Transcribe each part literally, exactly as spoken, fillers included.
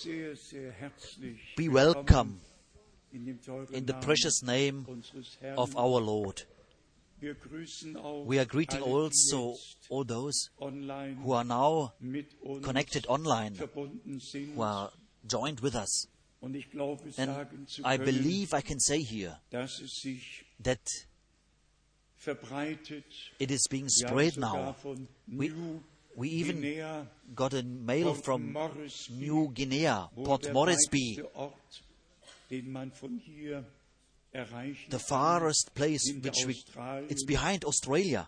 be welcome in the precious name of our Lord. We are greeting also all those who are now connected online, who are joined with us. And I believe I can say here that it is being spread now. We, we even got a mail from New Guinea, Port Moresby, the farthest place which we, it's behind Australia,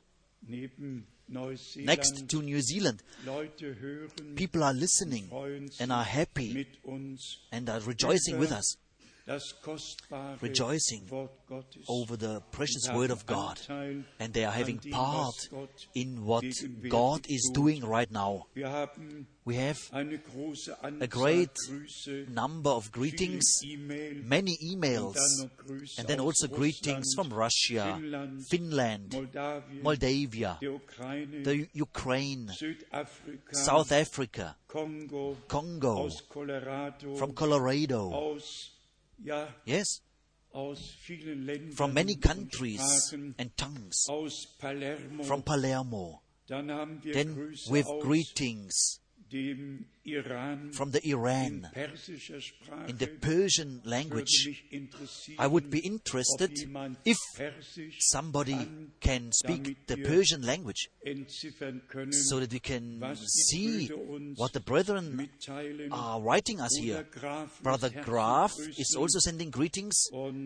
next to New Zealand. People are listening and are happy and are rejoicing with us, rejoicing over the precious Word of God, and they are having part in what God is doing right now. We have a great number of greetings, many emails, and then also greetings from Russia, Finland, Moldavia, the Ukraine, South Africa, Congo, from Colorado. Yes, from many countries and tongues, from Palermo. Then with greetings from the Iran, in the Persian language. I would be interested if somebody can speak the Persian language, so that we can see what the brethren are writing us here. Brother Graf is also sending greetings,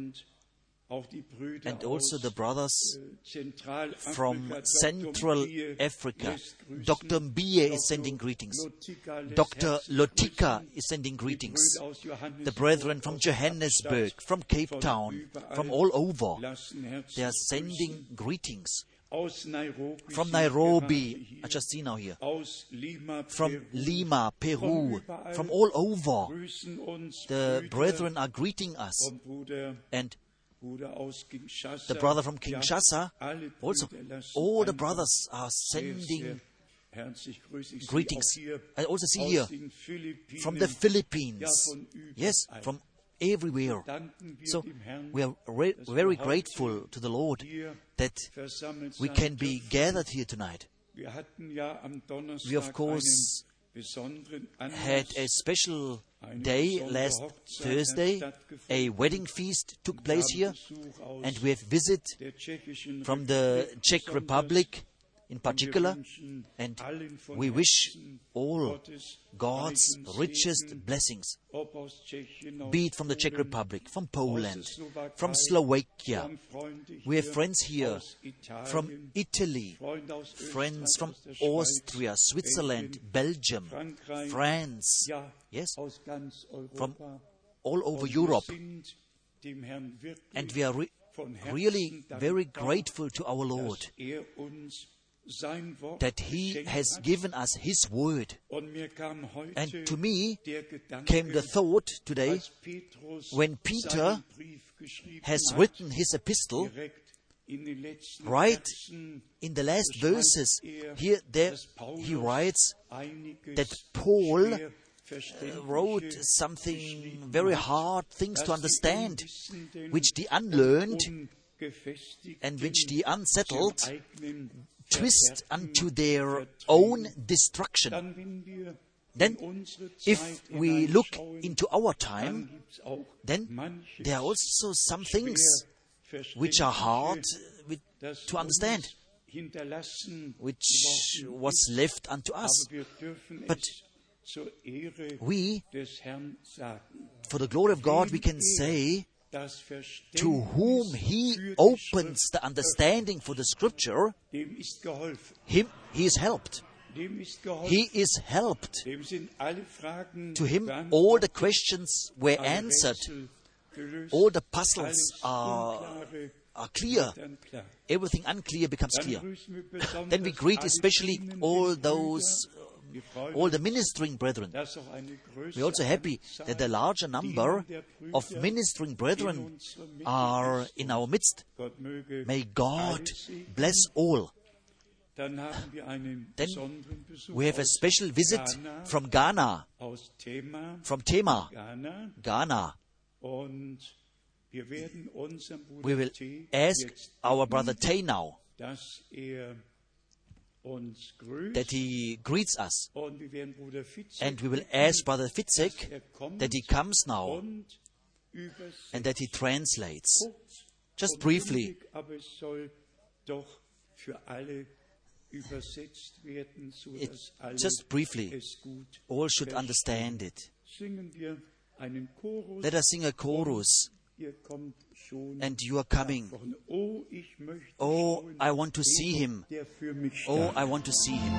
and also the brothers from Central Africa. Doctor Mbie is sending greetings. Doctor Lotika is sending greetings. The brethren from Johannesburg, from Cape Town, from all over, they are sending greetings. From Nairobi, I just see now here, from Lima, Peru, from all over, the brethren are greeting us. And the brother from Kinshasa, also, all the brothers are sending greetings. I also see here, from the Philippines, yes, from everywhere. So, we are re- very grateful to the Lord that we can be gathered here tonight. We, of course, had a special day last Thursday. A wedding feast took place here, and we have visit from the Czech Republic in particular, and we wish all God's richest blessings, be it from the Czech Republic, from Poland, from Slovakia. We have friends here from Italy, friends from Austria, Switzerland, Belgium, France, yes, from all over Europe. And we are re- really very grateful to our Lord that He has given us His Word. And to me came the thought today, when Peter has written his epistle, right in the last verses, here there he writes that Paul uh, wrote something very hard things to understand, which the unlearned and which the unsettled twist unto their own destruction. Then, if we look into our time, then there are also some things which are hard with, to understand, which was left unto us. But we, for the glory of God, we can say, to whom He opens the understanding for the Scripture, him He is helped. He is helped. To Him all the questions were answered. All the puzzles are, are clear. Everything unclear becomes clear. Then we greet especially all those all the ministering brethren. We are also happy that a larger number of ministering brethren are in our midst. May God bless all. Dann haben wir einen Then besonderen Besuch we have a aus special visit Ghana, from Ghana, aus Tema, from Tema, Ghana. Ghana. Und wir werden unseren Bruder We will T. ask jetzt our bitten, brother Tay now dass er uns grüßt. that he greets us. Und wir werden Bruder Fitzek And we will bitten, ask Brother dass Fitzek er kommt that he comes now und übersetzt. and that he translates. Kurz Just und briefly, bündig, aber es soll doch für alle übersetzt werden, so it, dass alle just briefly, es gut all should verstehen. understand it. Singen wir einen Chorus. Let us sing a chorus, Ihr kommt schon and you are coming. von, oh, ich möchte Oh, schauen, I want to see him. der für mich Oh, starb. I want to see him.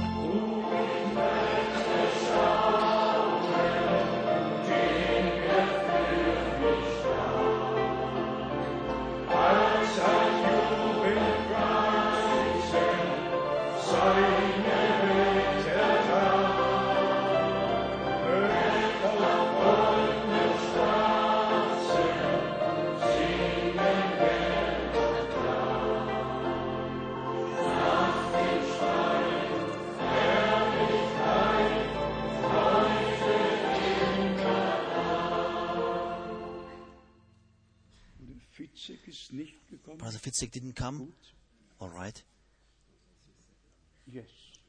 Fitzek ist nicht gekommen. Brother Fitzek didn't come? Gut. All right. Yes.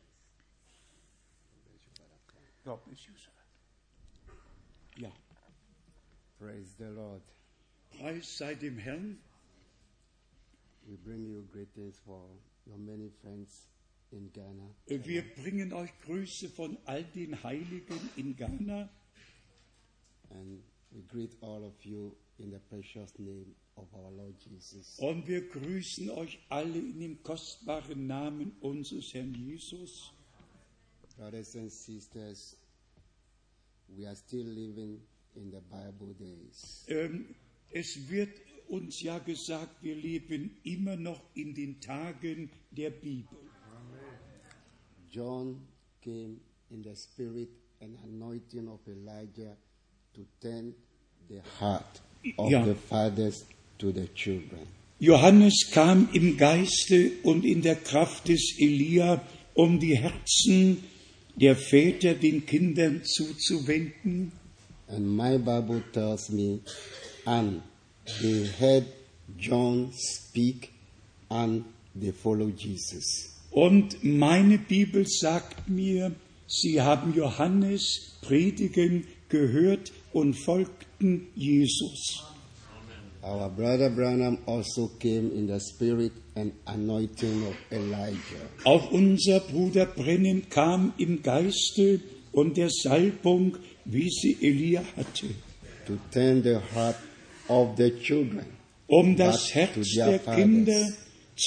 God bless you, sir. Ja. Praise the Lord. Preis sei dem Herrn. We bring you greetings for your many friends in Ghana. Wir bringen euch Grüße von all den Heiligen in Ghana. And we greet all of you in the precious name of our Lord Jesus. Und wir grüßen euch alle in dem kostbaren Namen unseres Herrn Jesus. Brothers and sisters, we are still living in the Bible days. Ähm, es wird uns ja gesagt, wir leben immer noch in den Tagen der Bibel. John came in the spirit and anointing of Elijah to turn the heart of Ja. the fathers to the children. Johannes kam im Geiste und in der Kraft des Elia, um die Herzen der Väter den Kindern zuzuwenden. And my Bible tells me, and they heard John speak, and they followed Jesus. Und meine Bibel sagt mir, sie haben Johannes predigen gehört und folgten Jesus. Our brother Branham also came in the spirit and anointing of Elijah. Auch unser Bruder Brennan kam im Geiste und der Salbung, wie sie Elia hatte, To turn the heart of the children um das back Herz to their der Kinder fathers.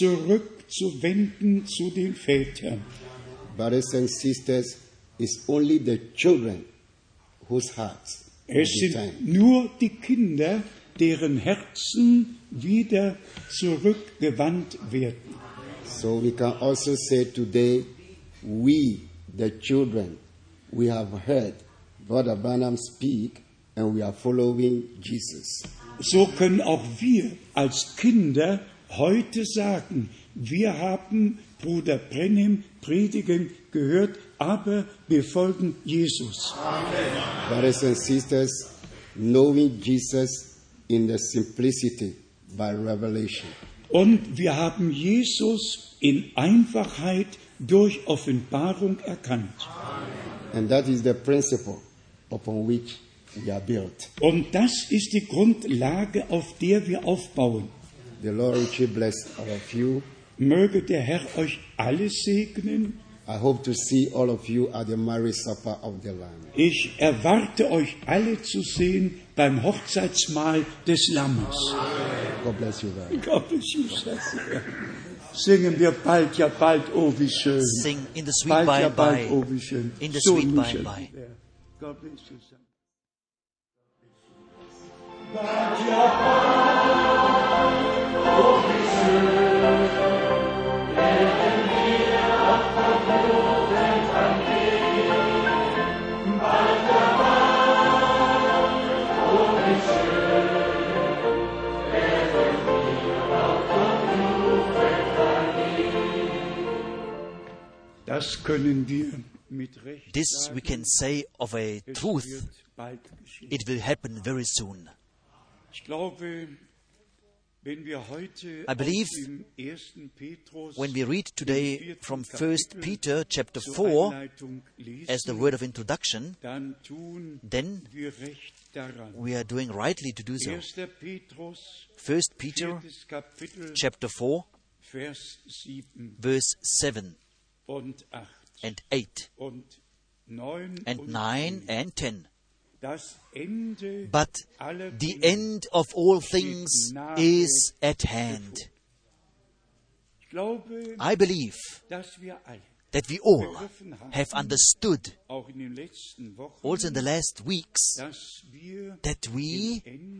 zurückzuwenden zu den Vätern. Brothers and sisters, it's only the children whose hearts will Es be sind turned. nur die Kinder, deren Herzen wieder zurückgewandt werden. So we can also say today, we, the children, we have heard Brother Branham speak and we are following Jesus. So können auch wir als Kinder heute sagen, wir haben Bruder Brennan predigen gehört, aber wir folgen Jesus. Brothers and sisters, knowing Jesus in the simplicity by revelation. Und wir haben Jesus in Einfachheit durch Offenbarung erkannt. And that is the principle upon which we are built. Und das ist die Grundlage, auf der wir aufbauen. The Lord richly bless all of you. Möge der Herr euch alle segnen. I hope to see all of you at the marriage supper of the Lamb. Ich erwarte euch alle zu sehen beim Hochzeitsmahl des Lammes. God bless you very much. Gott ist Jesus. Singen wir bald, ja bald, oh wie schön. Sing in the sweet Bald, by ja and bald, by. oh wie schön. In the So sweet by schön. and by. Ja. Gott bless you. This we can say of a truth. It will happen very soon. I believe when we read today from First Peter chapter four as the word of introduction, then we are doing rightly to do so. First Peter chapter four, verse seven and eight and nine and ten. But the end of all things is at hand. I believe that we all have understood, also in the last weeks, that we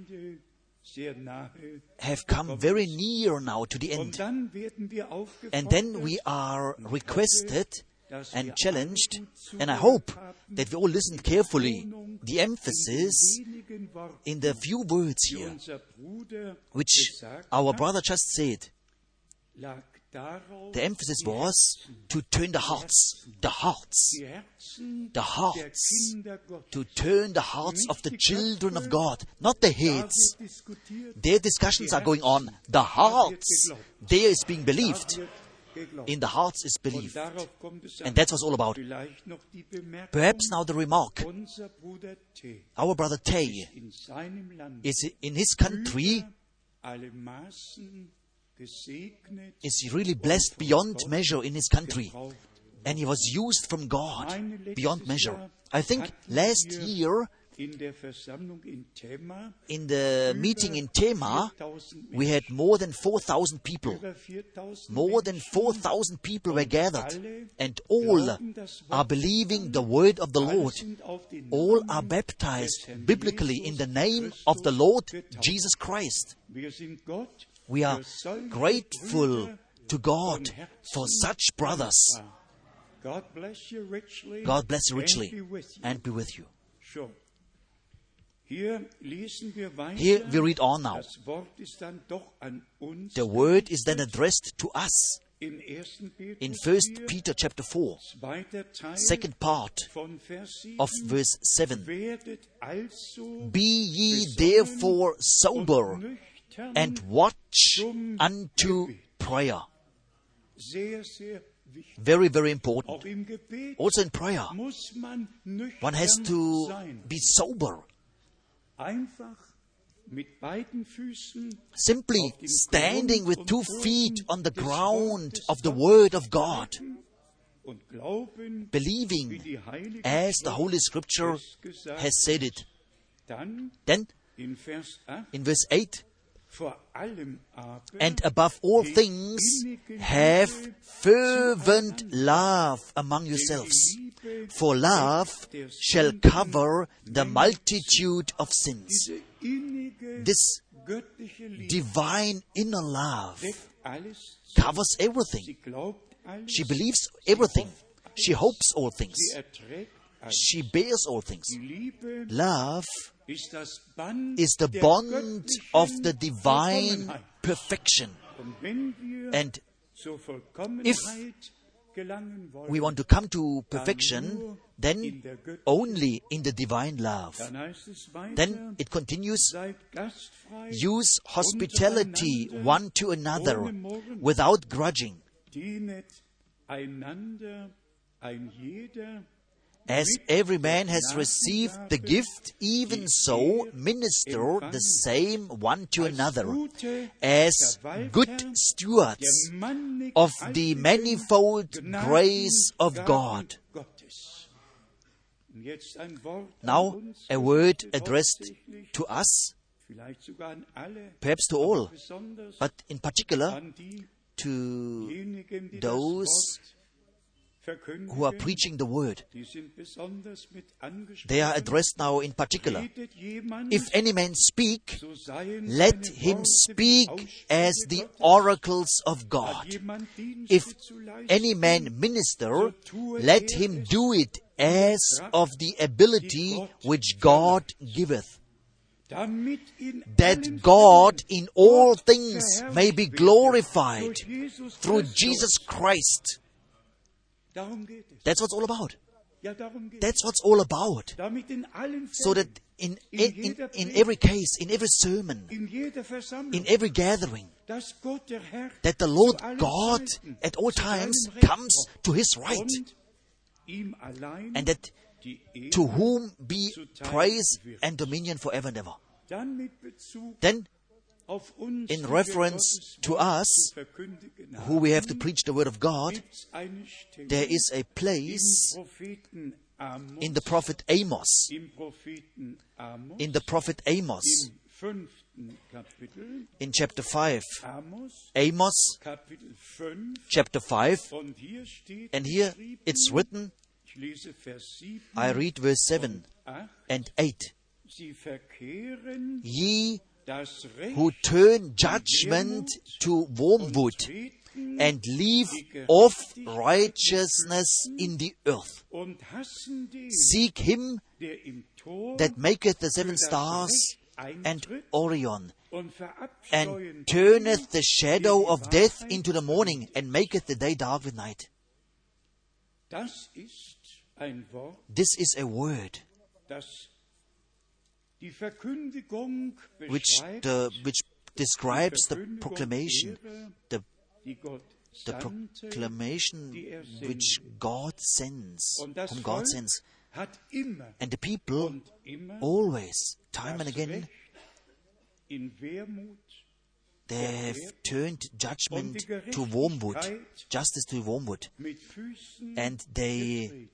have come very near now to the end. And then we are requested and challenged, and I hope that we all listened carefully, the emphasis in the few words here, which our brother just said. The emphasis was to turn the hearts, the hearts, the hearts, to turn the hearts of the children of God, not the heads. Their discussions are going on. The hearts, there is being believed. In the hearts is believed. And that's what's all about. Perhaps now the remark. Our brother Tay is in his country, is really blessed beyond measure in his country. And he was used from God beyond measure. I think last year, in the meeting in Tema, we had more than four thousand people. More than four thousand people were gathered. And all are believing the word of the Lord. All are baptized biblically in the name of the Lord Jesus Christ. We are grateful to God for such brothers. God bless you richly and be with you. Here we read on now. The word is then addressed to us in First Peter chapter four, second part of verse seven. Be ye therefore sober and watch unto prayer. Very, very important. Also in prayer, one has to be sober. Simply standing with two feet on the ground of the Word of God, believing as the Holy Scripture has said it. Then, in verse eight, and above all things, have fervent love among yourselves, for love shall cover the multitude of sins. This divine inner love covers everything. She believes everything. She hopes all things. She bears all things. Love is the bond of the divine perfection. And if we want to come to perfection, then only in the divine love. Then it continues, use hospitality one to another without grudging. As every man has received the gift, even so minister the same one to another, as good stewards of the manifold grace of God. Now, a word addressed to us, perhaps to all, but in particular to those who are preaching the word. They are addressed now in particular. If any man speak, let him speak as the oracles of God. If any man minister, let him do it as of the ability which God giveth, that God in all things may be glorified through Jesus Christ. That's what it's all about. Ja, darum geht That's what it's all about. damit in allen So that Fällen, in, in, in, in every case, in every sermon, in jeder Versammlung, in every gathering, dass Gott der Herr that the Lord zu allen God Zeiten at all zu times seinem Recht comes kommt to His right, und ihm allein and that die Ehre to whom be zuteil praise wird. and dominion forever and ever. Dann mit Bezug Then, auf uns, in die wir reference Gottes to Wort us, zu verkündigen who we have haben, to preach the word of God, gibt's eine Stelle there is a im place Propheten Amos, in the prophet Amos, im Propheten Amos, in the prophet Amos, im fünften Kapitel, in chapter five. Amos, Amos, Kapitel fünf, chapter five, und hier steht and here geschrieben, it's written, ich lese Vers sieben I read verse seven und acht, and eight. sie verkehren Ye das Recht who turn judgment to wormwood treten and leave off righteousness in the earth. und hassen den, Seek him der im Tor that maketh the seven für das stars Recht and eintritt Orion, und verabscheuen and turneth the den, shadow der die of death Wahrheit into the morning, and maketh the day dark with night. Das ist ein Wort, This is a word das die Verkündigung which beschreibt, the which describes the Verkündigung proclamation, Ehre, the die Gott the sandte, proclamation die er sendete. which God sends, Und das whom God Volk sends. hat immer And the people und immer always, time and das again, Recht in Wermut they have turned und judgment die to wormwood, Gerechtigkeit justice to wormwood, mit Füßen and they getreten.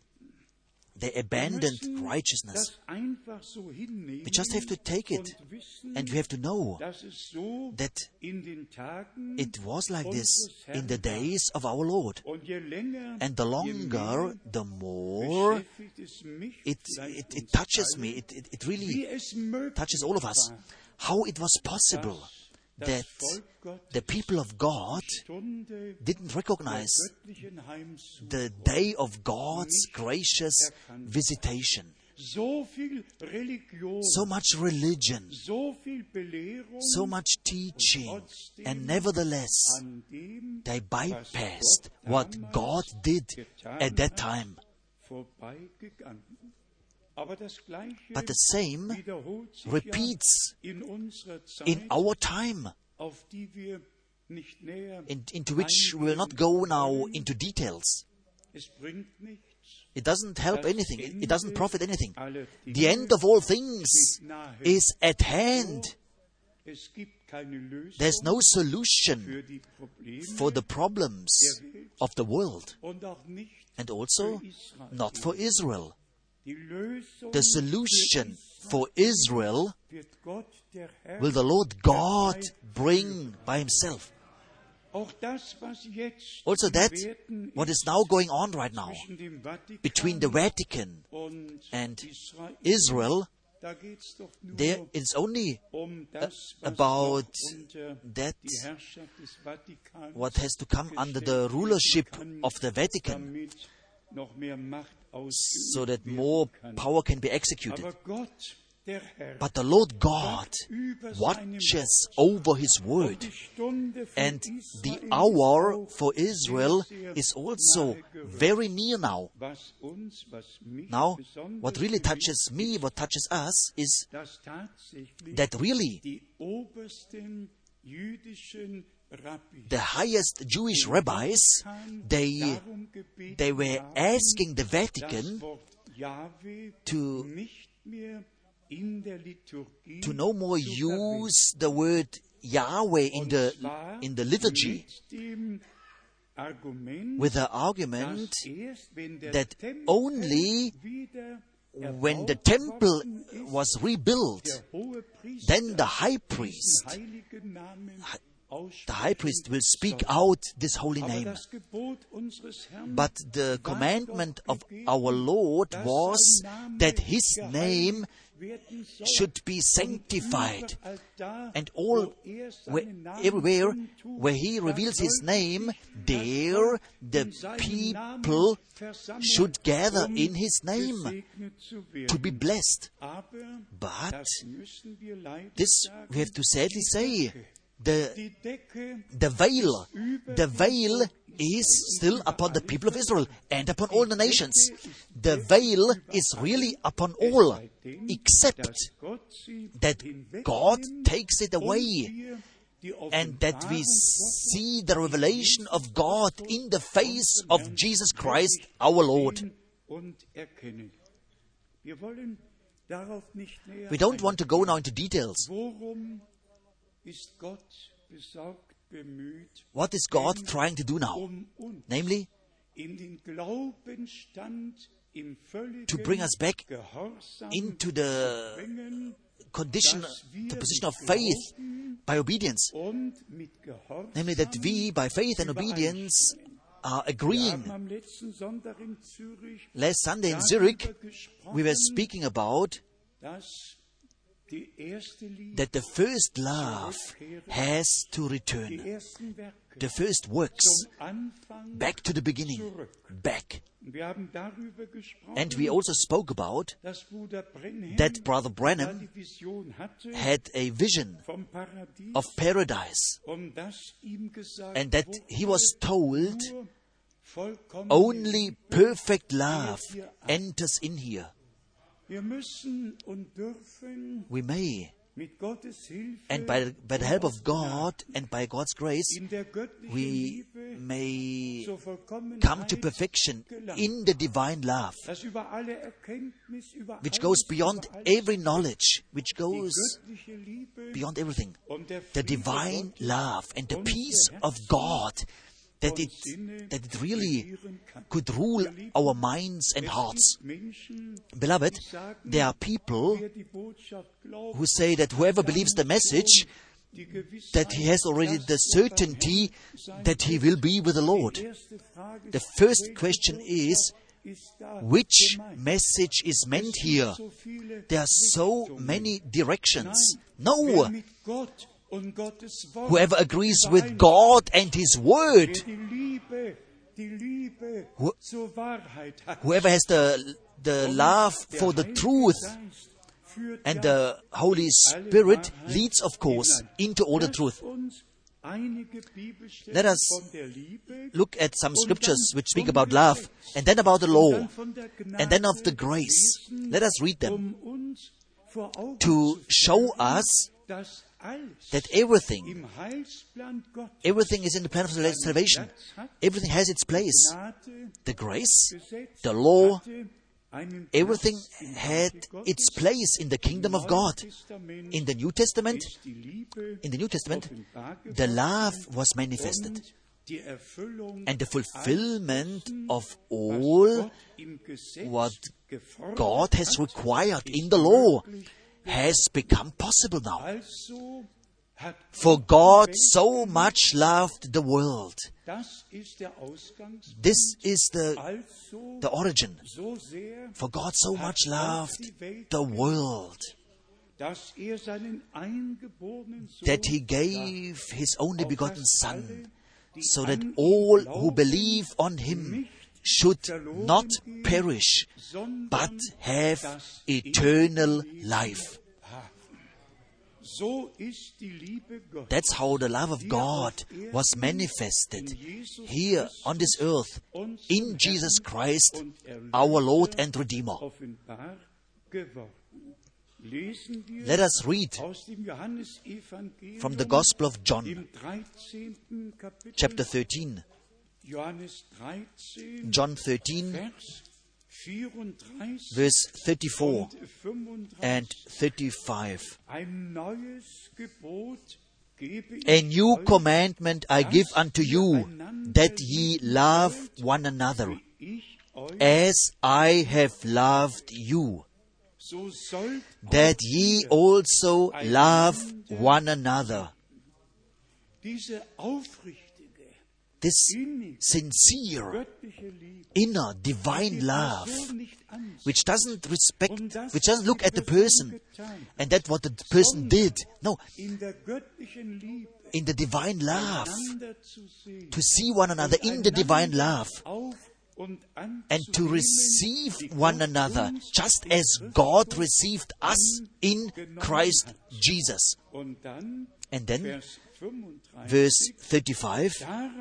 they Wir abandoned müssen righteousness. das einfach so hinnehmen We just have to take it, und wissen, and we have to know dass es so that in den Tagen it was like this unseres Herrn in the war. days of our Lord. Und je länger, And the je longer, mehr the more beschäftigt es mich, it vielleicht it, it uns touches alle, me. It, it, it wie really es möglich touches all of us. war, How it was possible dass that das Volk Gottes the people of God Stunde didn't der recognize göttlichen Heimsuchung, the day of God's gracious visitation. so viel Religion, So much religion, so viel Belehrung, so much teaching, and nevertheless an dem they bypassed what God did at that time. vorbeigegangen. Aber das Gleiche But the same wiederholt sich repeats ja in unserer Zeit, in our time, auf die wir nicht näher in, into which we will not go now into details. Es bringt nichts. It doesn't help anything. It, it doesn't profit anything. Aller Dinge The end of all things steht nahe. is at hand. Es gibt keine Lösung There's no solution für die Probleme for the problems of the world, und auch nicht and also für Israel. not for Israel. Die Lösung The solution for Israel wird Gott, der Herr, will the Lord God bring by Himself. auch das, was jetzt Also im that, Werden what is ist now going on right now zwischen dem Vatikan between the Vatican und and Israel, Israel, da geht's doch nur there it's only um das, was about noch unter that die Herrschaft des Vatikans what has to come under the rulership of the Vatican, damit noch mehr Macht ausgeübt so that werden more kann. power can be executed. Aber Gott, der Herr, But the Lord God über seinem watches over His und word, die Stunde für and the Israel hour auch for Israel sehr, sehr is also nahe gerückt. very near now. Was uns, was mich Now, besonders what really bewegt, touches me, what touches us, is dass tatsächlich that really die obersten jüdischen Rabbis the highest Jewish rabbis, they, darum gebeten they were haben, asking the das Vatican Wort Jahwe to, nicht mehr in der Liturgie to no more zu verwenden. use the word Yahweh in Und the, zwar in the liturgy mit dem Argument, with the argument dass erst, wenn der that Tempel only wieder when the erbaut temple worden ist, was rebuilt, der Hohepriester then the high diesen priest, heiligen Namen the high priest will speak soll. out this holy Aber name. das Gebot unseres Herrn But the commandment of our Lord was that His name werden soll. should be sanctified. Und überall da, And all, wo er where, seinen Namen everywhere kundtut, where He da reveals His soll name, sich das there Volk the in seinem people Namen versammeln, should gather um in His name gesegnet zu werden. to be blessed. Aber But das müssen wir leider this sagen, we have to sadly say, the, the veil, the veil is still upon the people of Israel and upon all the nations. The veil is really upon all, except that God takes it away, and that we see the revelation of God in the face of Jesus Christ, our Lord. We don't want to go now into details. What is God trying to do now? Namely, to bring us back into the condition, the position of faith by obedience. Namely, that we, by faith and obedience, are agreeing. Last Sunday in Zurich, we were speaking about that the first love has to return. The first works back to the beginning, back. And we also spoke about that Brother Branham had a vision of paradise, and that he was told only perfect love enters in here. We may, and by, by the help of God and by God's grace, we may come to perfection in the divine love, which goes beyond every knowledge, which goes beyond everything. The divine love and the peace of God, that it, that it really could rule our minds and hearts. Beloved, there are people who say that whoever believes the message, that he has already the certainty that he will be with the Lord. The first question is, which message is meant here? There are so many directions. No! Whoever agrees with God and His Word, who, whoever has the, the love for the truth, and the Holy Spirit leads, of course, into all the truth. Let us look at some scriptures which speak about love, and then about the law, and then of the grace. Let us read them to show us that everything, everything is in the plan of salvation. Everything has its place. The grace, the law, everything had its place in the kingdom of God. In the New Testament, in the New Testament, the love was manifested. And the fulfillment of all what God has required in the law has become possible now. For God so much loved the world. This is the, the origin. For God so much loved the world that He gave His only begotten Son, so that all who believe on Him should not perish, but have eternal life. That's how the love of God was manifested here on this earth in Jesus Christ, our Lord and Redeemer. Let us read from the Gospel of John, chapter thirteen. John thirteen, verse thirty-four and thirty-five. A new commandment I give unto you, that ye love one another, as I have loved you, that ye also love one another. This sincere, inner, divine love, which doesn't respect, which doesn't look at the person and at what the person did. No, in the divine love, to see one another in the divine love, and to receive one another just as God received us in Christ Jesus. And then, verse thirty-five,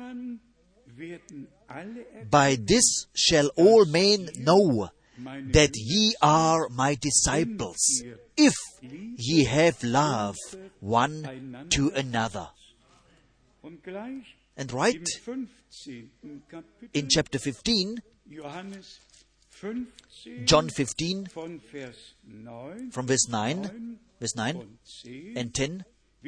by this shall all men know that ye are my disciples, if ye have love one to another. And right in chapter fifteen, John fifteen, from verse nine, verse nine and ten,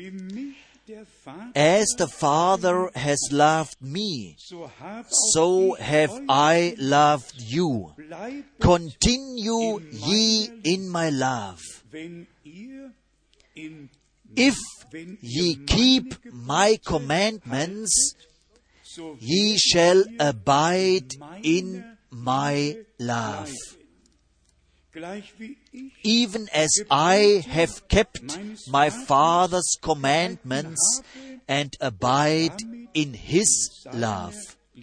as the Father has loved me, so have I loved you. Continue ye in my love. If ye keep my commandments, ye shall abide in my love. Even as I have kept my Father's commandments and abide in His love.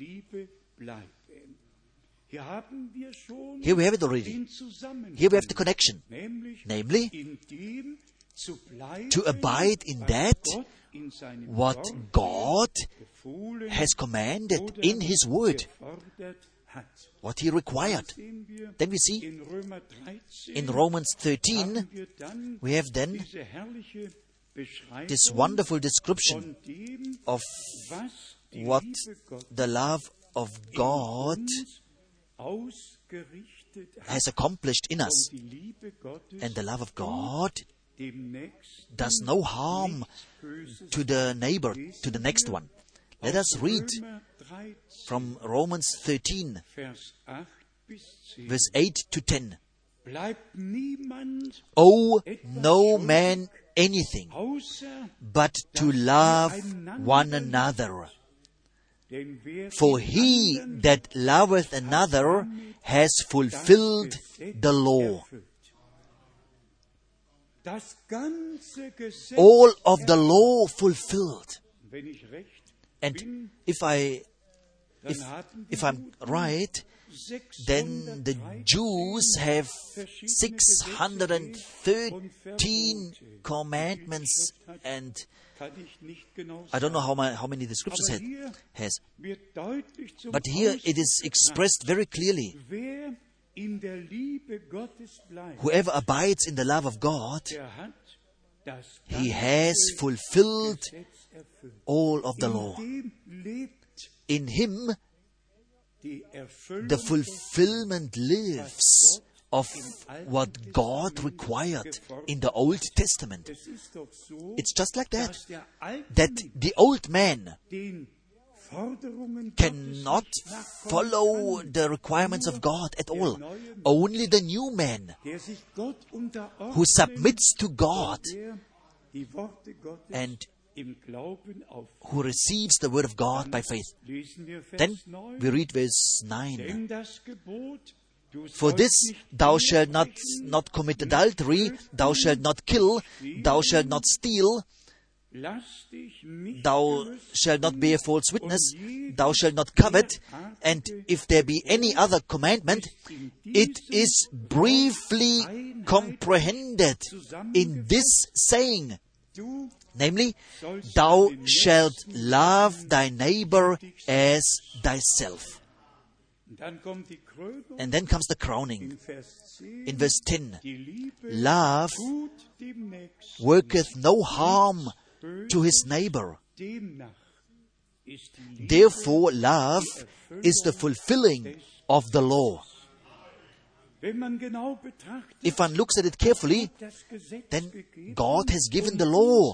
Here we have it already. Here we have the connection. Namely, to abide in that what God has commanded in His Word, what He required. Then we see in Romans thirteen, we have then this wonderful description of what the love of God has accomplished in us. And the love of God does no harm to the neighbor, to the next one. Let us read from Romans thirteen, verse eight to ten. Owe no man anything but to love one another. For he that loveth another has fulfilled the law. All of the law fulfilled. And if I, if, if I'm right, then the Jews have six hundred thirteen commandments, and I don't know how, my, how many the scriptures had, has. But here it is expressed very clearly. Whoever abides in the love of God, he has fulfilled all of the law. In him, the fulfillment lives of what God required in the Old Testament. It's just like that, that the old man cannot follow the requirements of God at all. Only the new man, who submits to God and who receives the word of God by faith. Then we read verse nine. For this thou shalt not, not commit adultery, thou shalt not kill, thou shalt not steal, thou shalt not bear false witness, thou shalt not covet, and if there be any other commandment, it is briefly comprehended in this saying, namely, thou shalt love thy neighbor as thyself. And then comes the crowning. In verse ten, love worketh no harm to his neighbor. Therefore, love is the fulfilling of the law. If one looks at it carefully, then God has given the law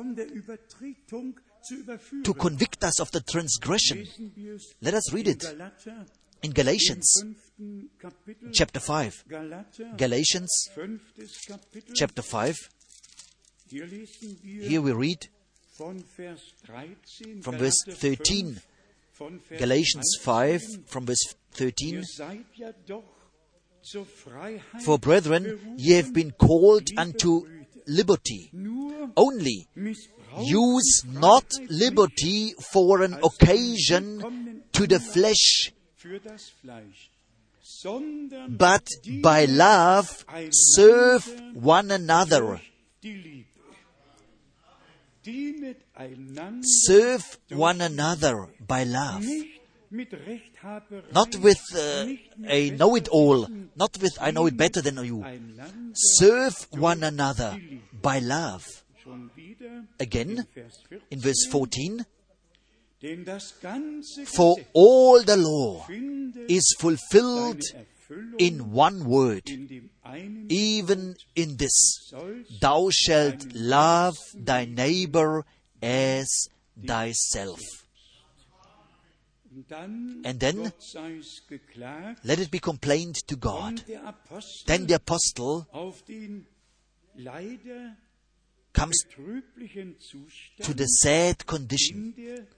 to convict us of the transgression. Let us read it in Galatians chapter five. Galatians chapter five. Here we read from verse thirteen. Galatians five, from verse thirteen. For brethren, ye have been called unto liberty. Only use not liberty for an occasion to the flesh, but by love serve one another. serve one another by love. Not with uh, a know-it-all, not with I know it better than you. Serve one another by love. Again, in verse fourteen, for all the law is fulfilled in one word, even in this, thou shalt love thy neighbor as thyself. And then, let it be complained to God. Then the apostle comes to the sad condition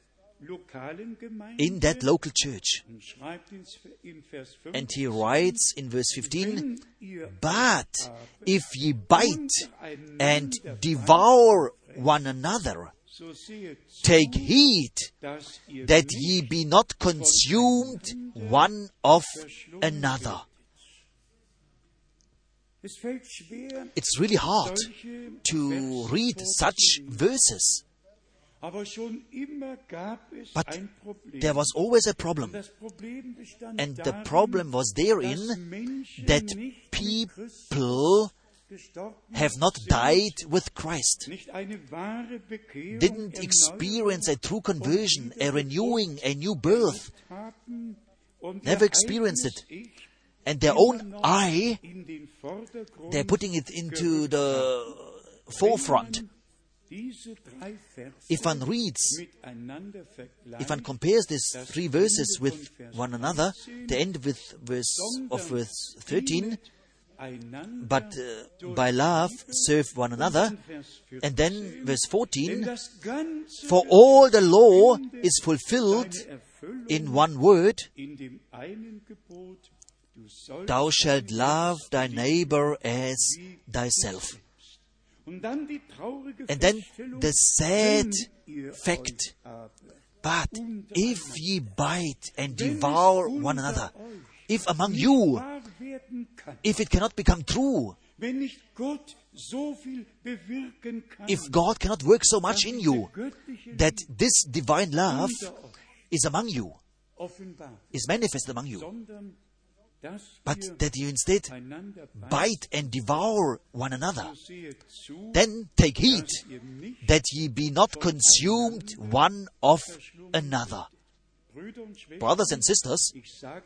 in that local church. And he writes in verse fifteen, but if ye bite and devour one another, take heed that ye be not consumed one of another. It's really hard to read such verses. But there was always a problem. And the problem was therein that people have not died with Christ, didn't experience a true conversion, a renewing, a new birth, never experienced it. And their own I, they're putting it into the forefront. If one reads, if one compares these three verses with one another, they end with verse of verse thirteen, but uh, by love serve one another. And then verse fourteen, for all the law is fulfilled in one word, thou shalt love thy neighbor as thyself. And then the sad fact, but if ye bite and devour one another, if among you, if it cannot become true, if God cannot work so much in you, that this divine love is among you, is manifest among you, but that you instead bite and devour one another, then take heed that ye be not consumed one of another. Brothers and sisters,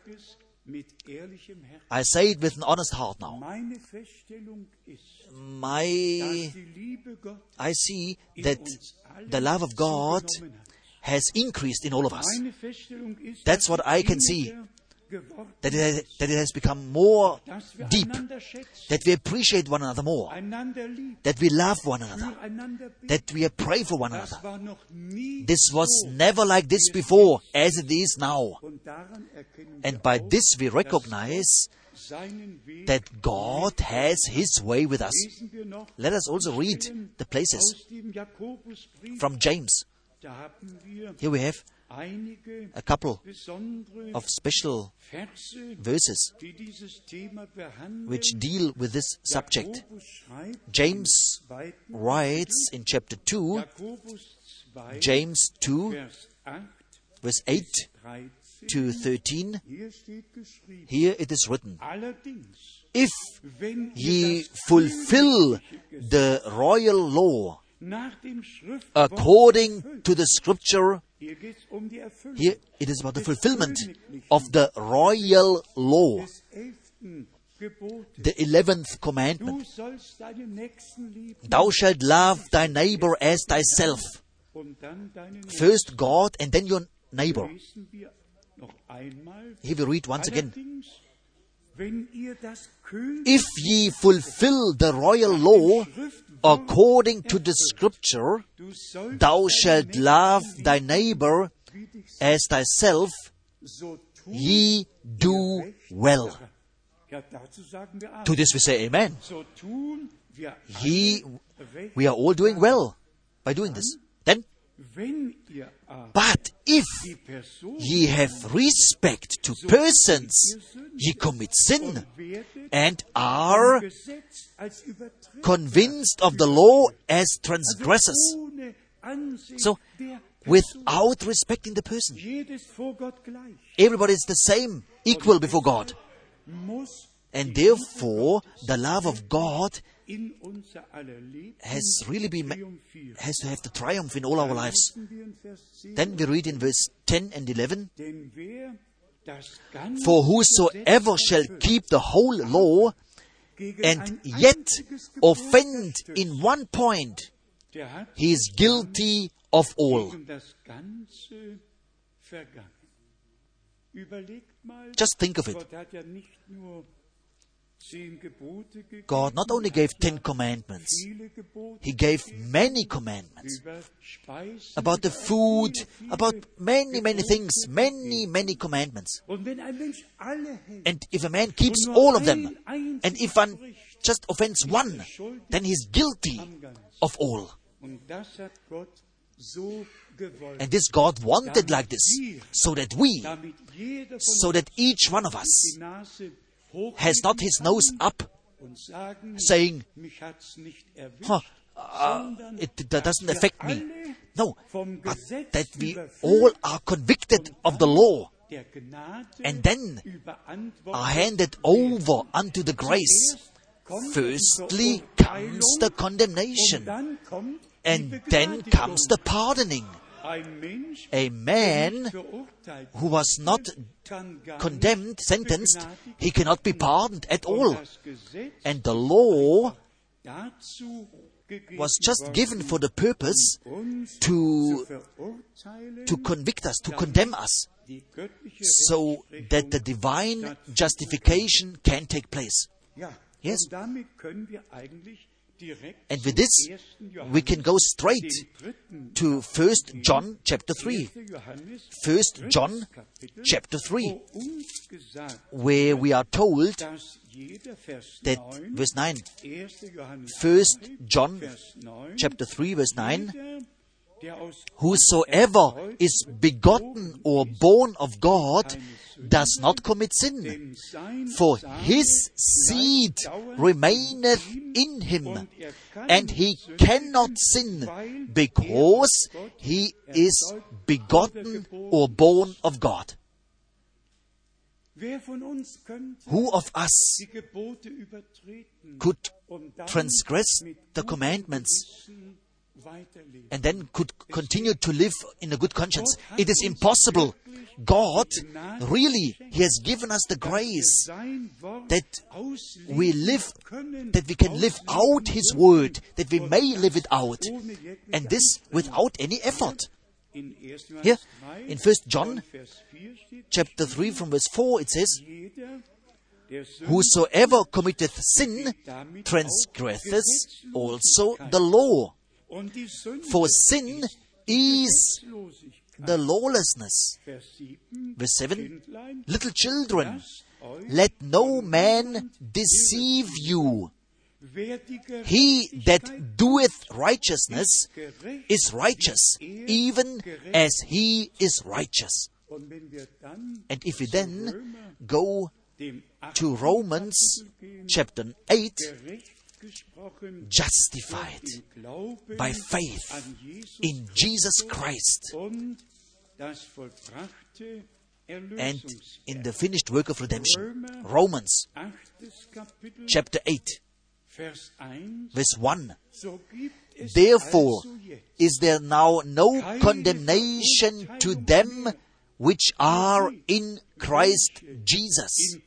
I say it with an honest heart now. My, I see that the love of God has increased in all of us. That's what I can see. That it, has, that it has become more deep, that we appreciate one another more, that we love one another, that we pray for one another. This was never like this before, as it is now. And by this we recognize that God has His way with us. Let us also read the places from James. Here we have a couple of special verses which deal with this subject. James writes in chapter two, James two, verse eight to thirteen, here it is written, if ye fulfill the royal law according to the Scripture, here it is about the fulfillment of the royal law, the eleventh commandment. Thou shalt love thy neighbor as thyself. First God and then your neighbor. Here we read once again, if ye fulfill the royal law according to the Scripture, thou shalt love thy neighbor as thyself, ye do well. To this we say amen. Ye, we are all doing well by doing this. Then, but if ye have respect to persons, ye commit sin and are convinced of the law as transgressors. So, without respecting the person. Everybody is the same, equal before God. And therefore, the love of God has really been, has to have the triumph in all our lives. Then we read in verse ten and eleven, "For whosoever shall keep the whole law, and yet offend in one point, he is guilty of all." Just think of it. God not only gave Ten Commandments, He gave many commandments about the food, about many, many things, many, many commandments. And if a man keeps all of them, and if one just offends one, then he's guilty of all. And this God wanted like this, so that we, so that each one of us has not his nose up, saying, huh, uh, it that doesn't affect me. No, but that we all are convicted of the law, and then are handed over unto the grace. Firstly comes the condemnation, and then comes the pardoning. A man who was not condemned, sentenced, he cannot be pardoned at all. And the law was just given for the purpose to, to convict us, to condemn us, so that the divine justification can take place. Yes. And with this, we can go straight to First John chapter three. First John chapter three, where we are told that, verse nine, First John chapter three, verse nine, "Whosoever is begotten or born of God does not commit sin, for his seed remaineth in him, and he cannot sin, because he is begotten or born of God." Who of us could transgress the commandments and then could continue to live in a good conscience? It is impossible. God, really, He has given us the grace that we live, that we can live out His word, that we may live it out, and this without any effort. Here, in First John chapter three, from verse four, it says, "Whosoever committeth sin transgresseth also the law. For sin is the lawlessness." Verse seven, "Little children, let no man deceive you. He that doeth righteousness is righteous, even as he is righteous." And if we then go to Romans chapter eight, justified by faith in Jesus Christ and in the finished work of redemption. Romans chapter eight, verse one. "Therefore is there now no condemnation to them which are in Christ Jesus."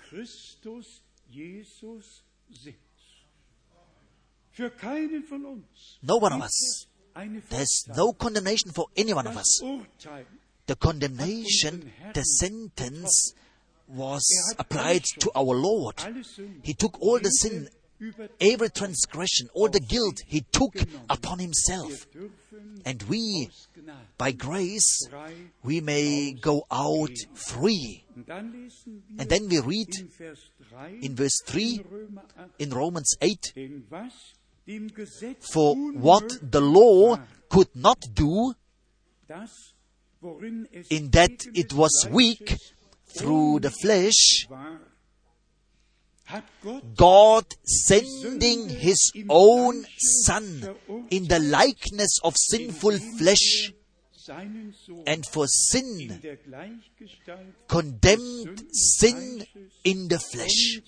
No one of us. There's no condemnation for any one of us. The condemnation, the sentence was applied to our Lord. He took all the sin, every transgression, all the guilt He took upon Himself. And we, by grace, we may go out free. And then we read in verse three in Romans eight, "For what the law could not do, in that it was weak through the flesh, God sending His own Son in the likeness of sinful flesh, and for sin condemned sin in the flesh.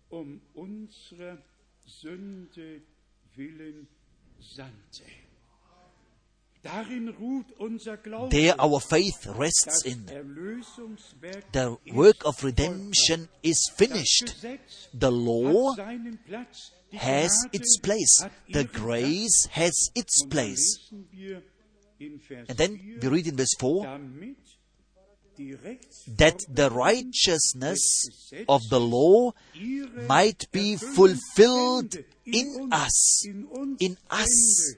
There our faith rests in. The work of redemption is finished. The law has its place. The grace has its place. And then we read in verse four, that the righteousness of the law might be fulfilled in us, in us,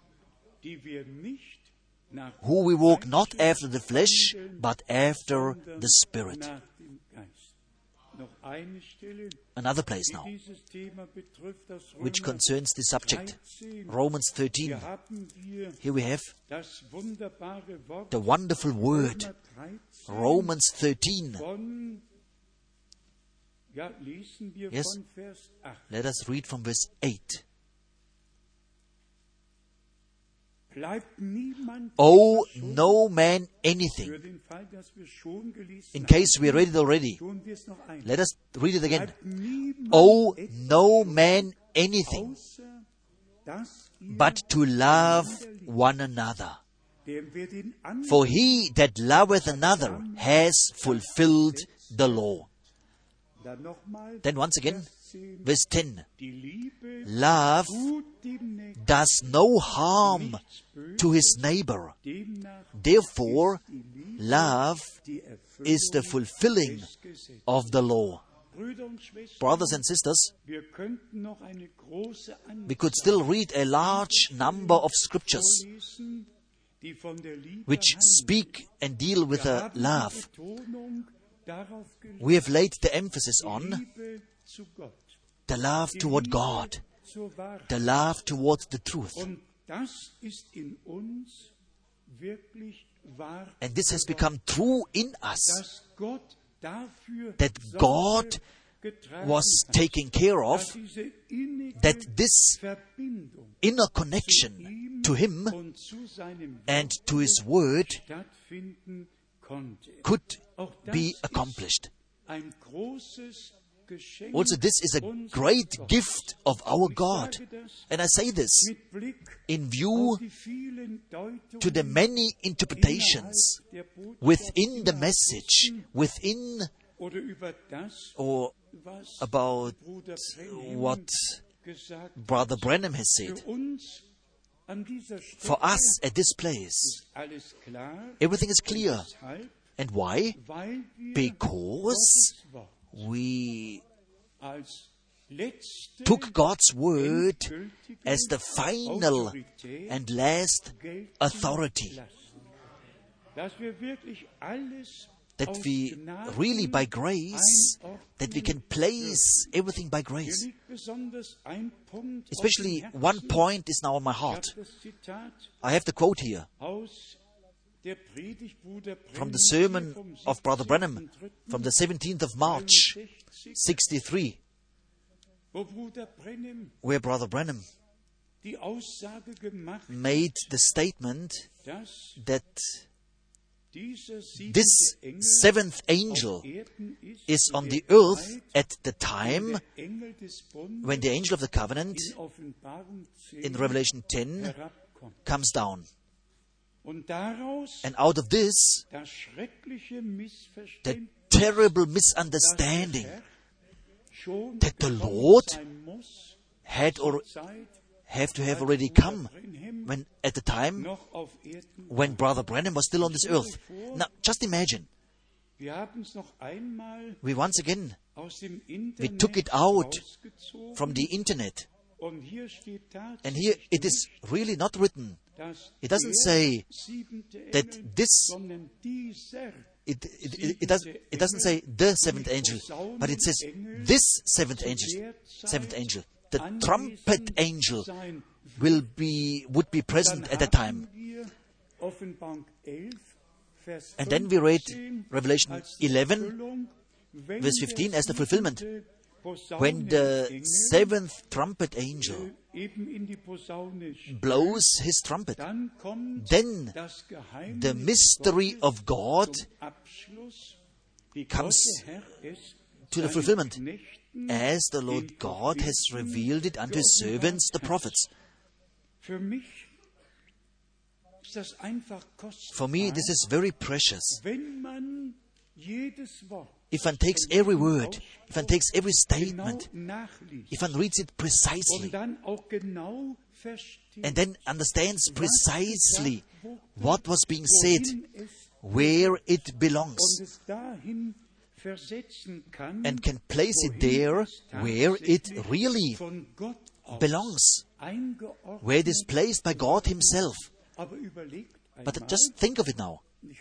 who we walk not after the flesh, but after the Spirit. Another place now, which concerns this subject. Romans thirteen. Here we have the wonderful word. Romans thirteen. Yes, let us read from verse eight. Owe no man anything. In case we read it already, let us read it again. Owe no man anything, but to love one another. For he that loveth another has fulfilled the law. Then once again, verse ten. Love does no harm to his neighbor. Therefore, love is the fulfilling of the law. Brothers and sisters, we could still read a large number of scriptures which speak and deal with a love. We have laid the emphasis on the love toward God, the love toward the truth. And this has become true in us, that God was taking care of, that this inner connection to Him and to His Word could be accomplished. Also, this is a great gift of our God. And I say this in view to the many interpretations within the message, within or about what Brother Branham has said. For us at this place, everything is clear. And why? Because we took God's Word as the final and last authority. That we really by grace, that we can place everything by grace. Especially one point is now on my heart. I have the quote here from the sermon of Brother Branham from the seventeenth of March, sixty-three, where Brother Branham made the statement that this seventh angel is on the earth at the time when the angel of the covenant in Revelation ten comes down. And out of this, the terrible misunderstanding that the Lord had or have to have already come when at the time when Brother Branham was still on this earth. Now, just imagine. We once again, we took it out from the internet. And here it is really not written. It doesn't say that this, it, it, it, it, does, it doesn't say the seventh angel, but it says this seventh angel, seventh angel. The trumpet angel will be, would be present at that time. And then we read Revelation eleven, verse fifteen, as the fulfillment. when the seventh trumpet angel blows his trumpet, then the mystery of God comes to the fulfillment, as the Lord God has revealed it unto His servants, the prophets. For me, this is very precious. If one takes every word, if one takes every statement, if one reads it precisely, and then understands precisely what was being said, where it belongs, and can place it there where it really belongs, where it is placed by God Himself. But just think of it now.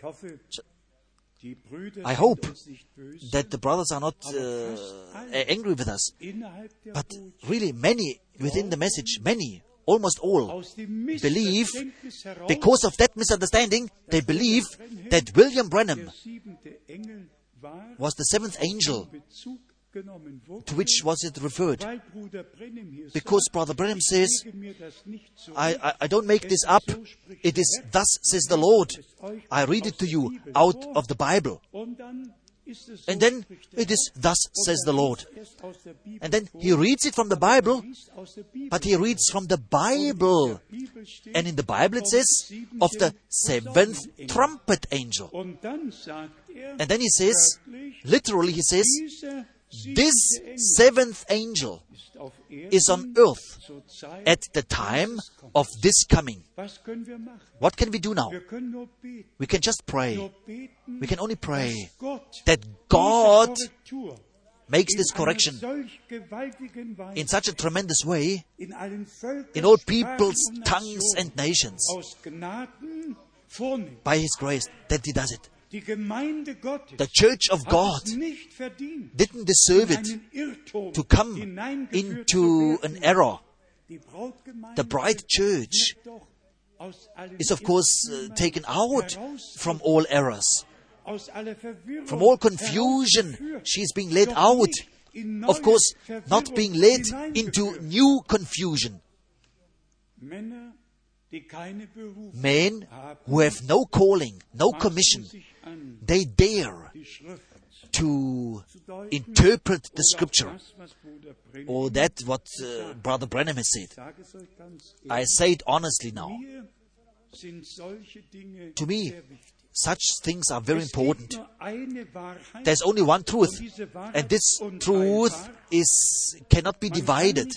I hope that the brothers are not uh, angry with us. But really, many within the message, many, almost all, believe, because of that misunderstanding, they believe that William Branham was the seventh angel. To which was it referred? Because Brother Branham says, I, I, I don't make this up. It is thus says the Lord. I read it to you out of the Bible. And then it is thus says the Lord. And then he reads it from the Bible, but he reads from the Bible. And in the Bible it says, of the seventh trumpet angel. And then he says, literally he says, this seventh angel is on earth at the time of this coming. What can we do now? We can just pray. We can only pray that God makes this correction in such a tremendous way in all peoples, tongues, and nations by His grace that He does it. The Church of God didn't deserve it to come into an error. The bride church is, of course, uh, taken out from all errors, from all confusion. She is being led out. Of course, not being led into new confusion. Men who have no calling, no commission, they dare to interpret the Scripture, or that what uh, Brother Branham has said. I say it honestly now. To me, such things are very important. There's only one truth, and this truth is cannot be divided.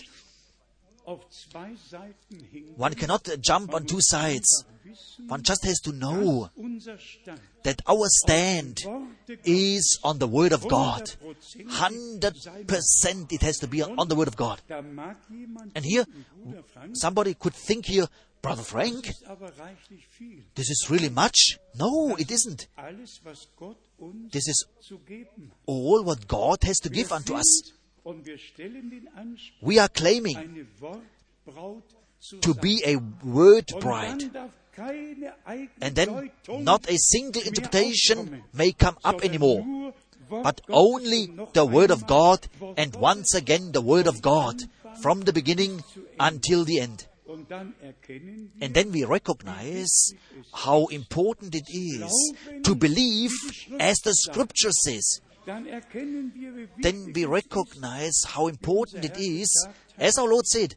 One cannot jump on two sides. One just has to know that our stand is on the Word of God. one hundred percent it has to be on the Word of God. And here, somebody could think here, Brother Frank, this is really much. No, it isn't. This is all what God has to give unto us. We are claiming to be a word bride. And then not a single interpretation may come up anymore, but only the Word of God, and once again the Word of God, from the beginning until the end. And then we recognize how important it is to believe as the Scripture says. Then we recognize how important it is, as our Lord said,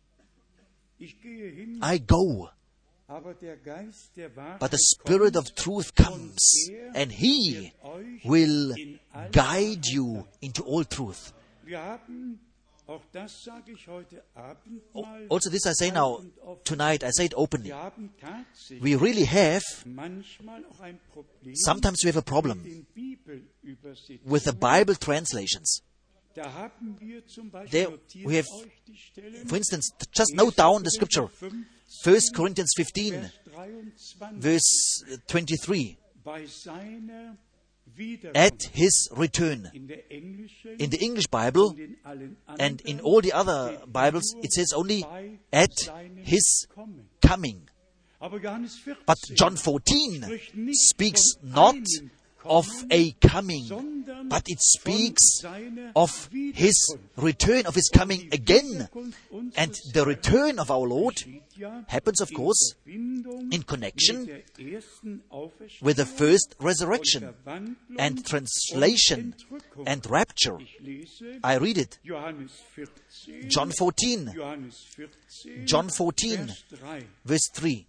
I go, but the Spirit of truth comes, and He will guide you into all truth. Also, this I say now, tonight, I say it openly. We really have, sometimes we have a problem with the Bible translations. There we have, for instance, just note down the scripture, First Corinthians fifteen, verse twenty-three. At His return. In the English Bible and in all the other Bibles, it says only at His coming. But John fourteen speaks not of a coming, but it speaks of His return, of His coming again. And the return of our Lord happens, of course, in connection with the first resurrection and translation and rapture. I read it. John fourteen. John fourteen, verse three.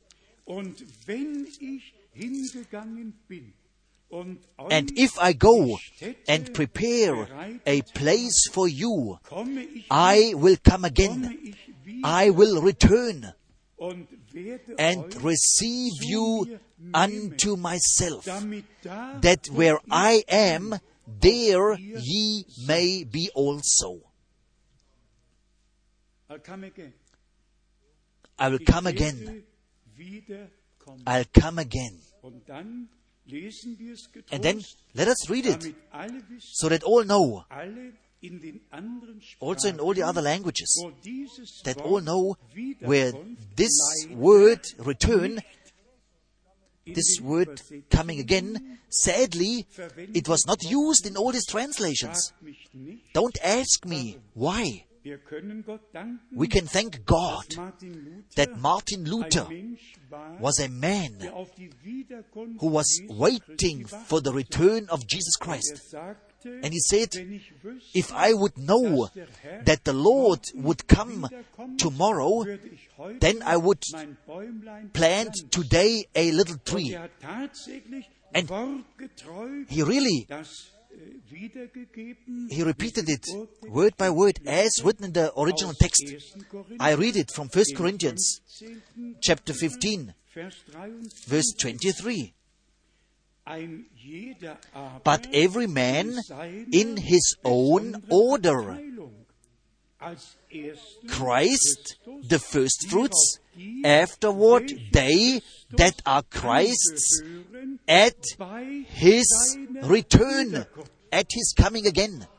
And if I go and prepare a place for you, I will come again. I will return and receive you unto myself, that where I am, there ye may be also. I will come again. I'll come again. And then let us read it, so that all know, also in all the other languages, that all know where this word return, this word coming again, sadly, it was not used in all these translations. Don't ask me why. We can thank God that Martin Luther was a man who was waiting for the return of Jesus Christ. And he said, if I would know that the Lord would come tomorrow, then I would plant today a little tree. And he really He repeated it word by word as written in the original text. I read it from First Corinthians chapter fifteen, verse twenty-three. But every man in his own order. Christ, the first fruits, afterward they that are Christ's at His return, at His coming again.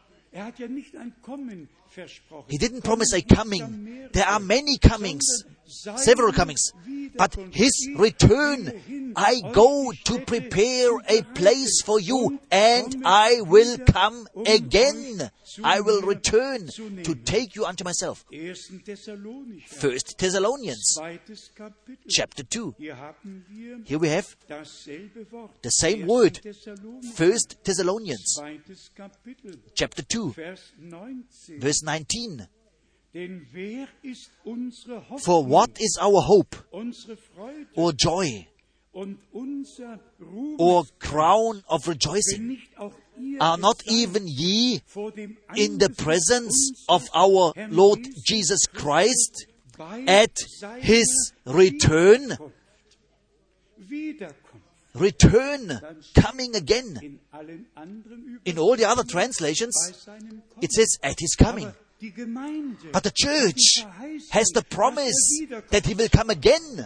He didn't promise a coming. There are many comings, several comings. But His return, I go to prepare a place for you, and I will come again. I will return to take you unto myself. First Thessalonians, chapter two. Here we have the same word. First Thessalonians, chapter two, verse nineteen. For what is our hope, or joy, or crown of rejoicing? Are not even ye in the presence of our Lord Jesus Christ at His return? Return, coming again. In all the other translations, it says at His coming. But the church has the promise that He will come again.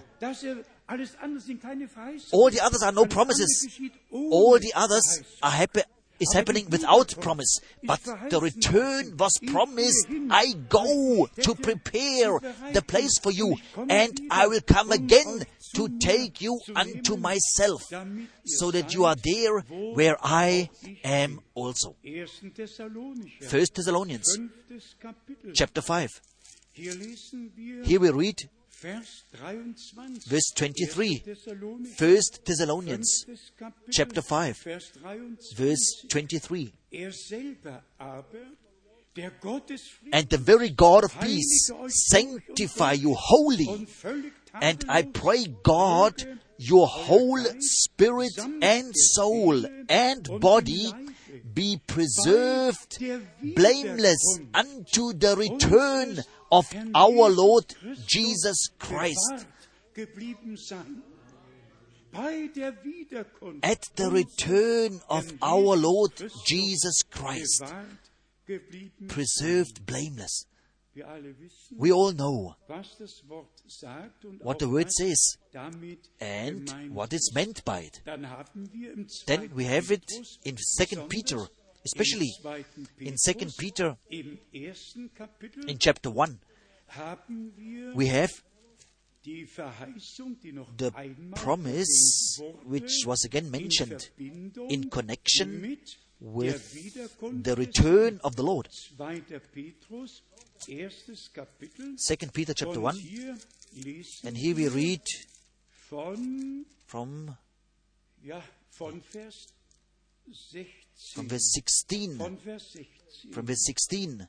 All the others are no promises. All the others are happy, is happening without promise. But the return was promised. I go to prepare the place for you, and I will come again to take you unto myself, so that you are there where I am also. First Thessalonians, chapter five. Here we read verse twenty-three. First Thessalonians, chapter five, verse twenty-three. And the very God of peace sanctify you wholly. And I pray God, your whole spirit and soul and body be preserved blameless unto the return of our Lord Jesus Christ. At the return of our Lord Jesus Christ, preserved blameless. We all know what the word says and what is meant by it. Then we have it in Second Peter, especially in Second Peter, in chapter one. We have the promise which was again mentioned in connection with the return of the Lord. Second Peter chapter one, and here we read from, from verse sixteen. From verse sixteen.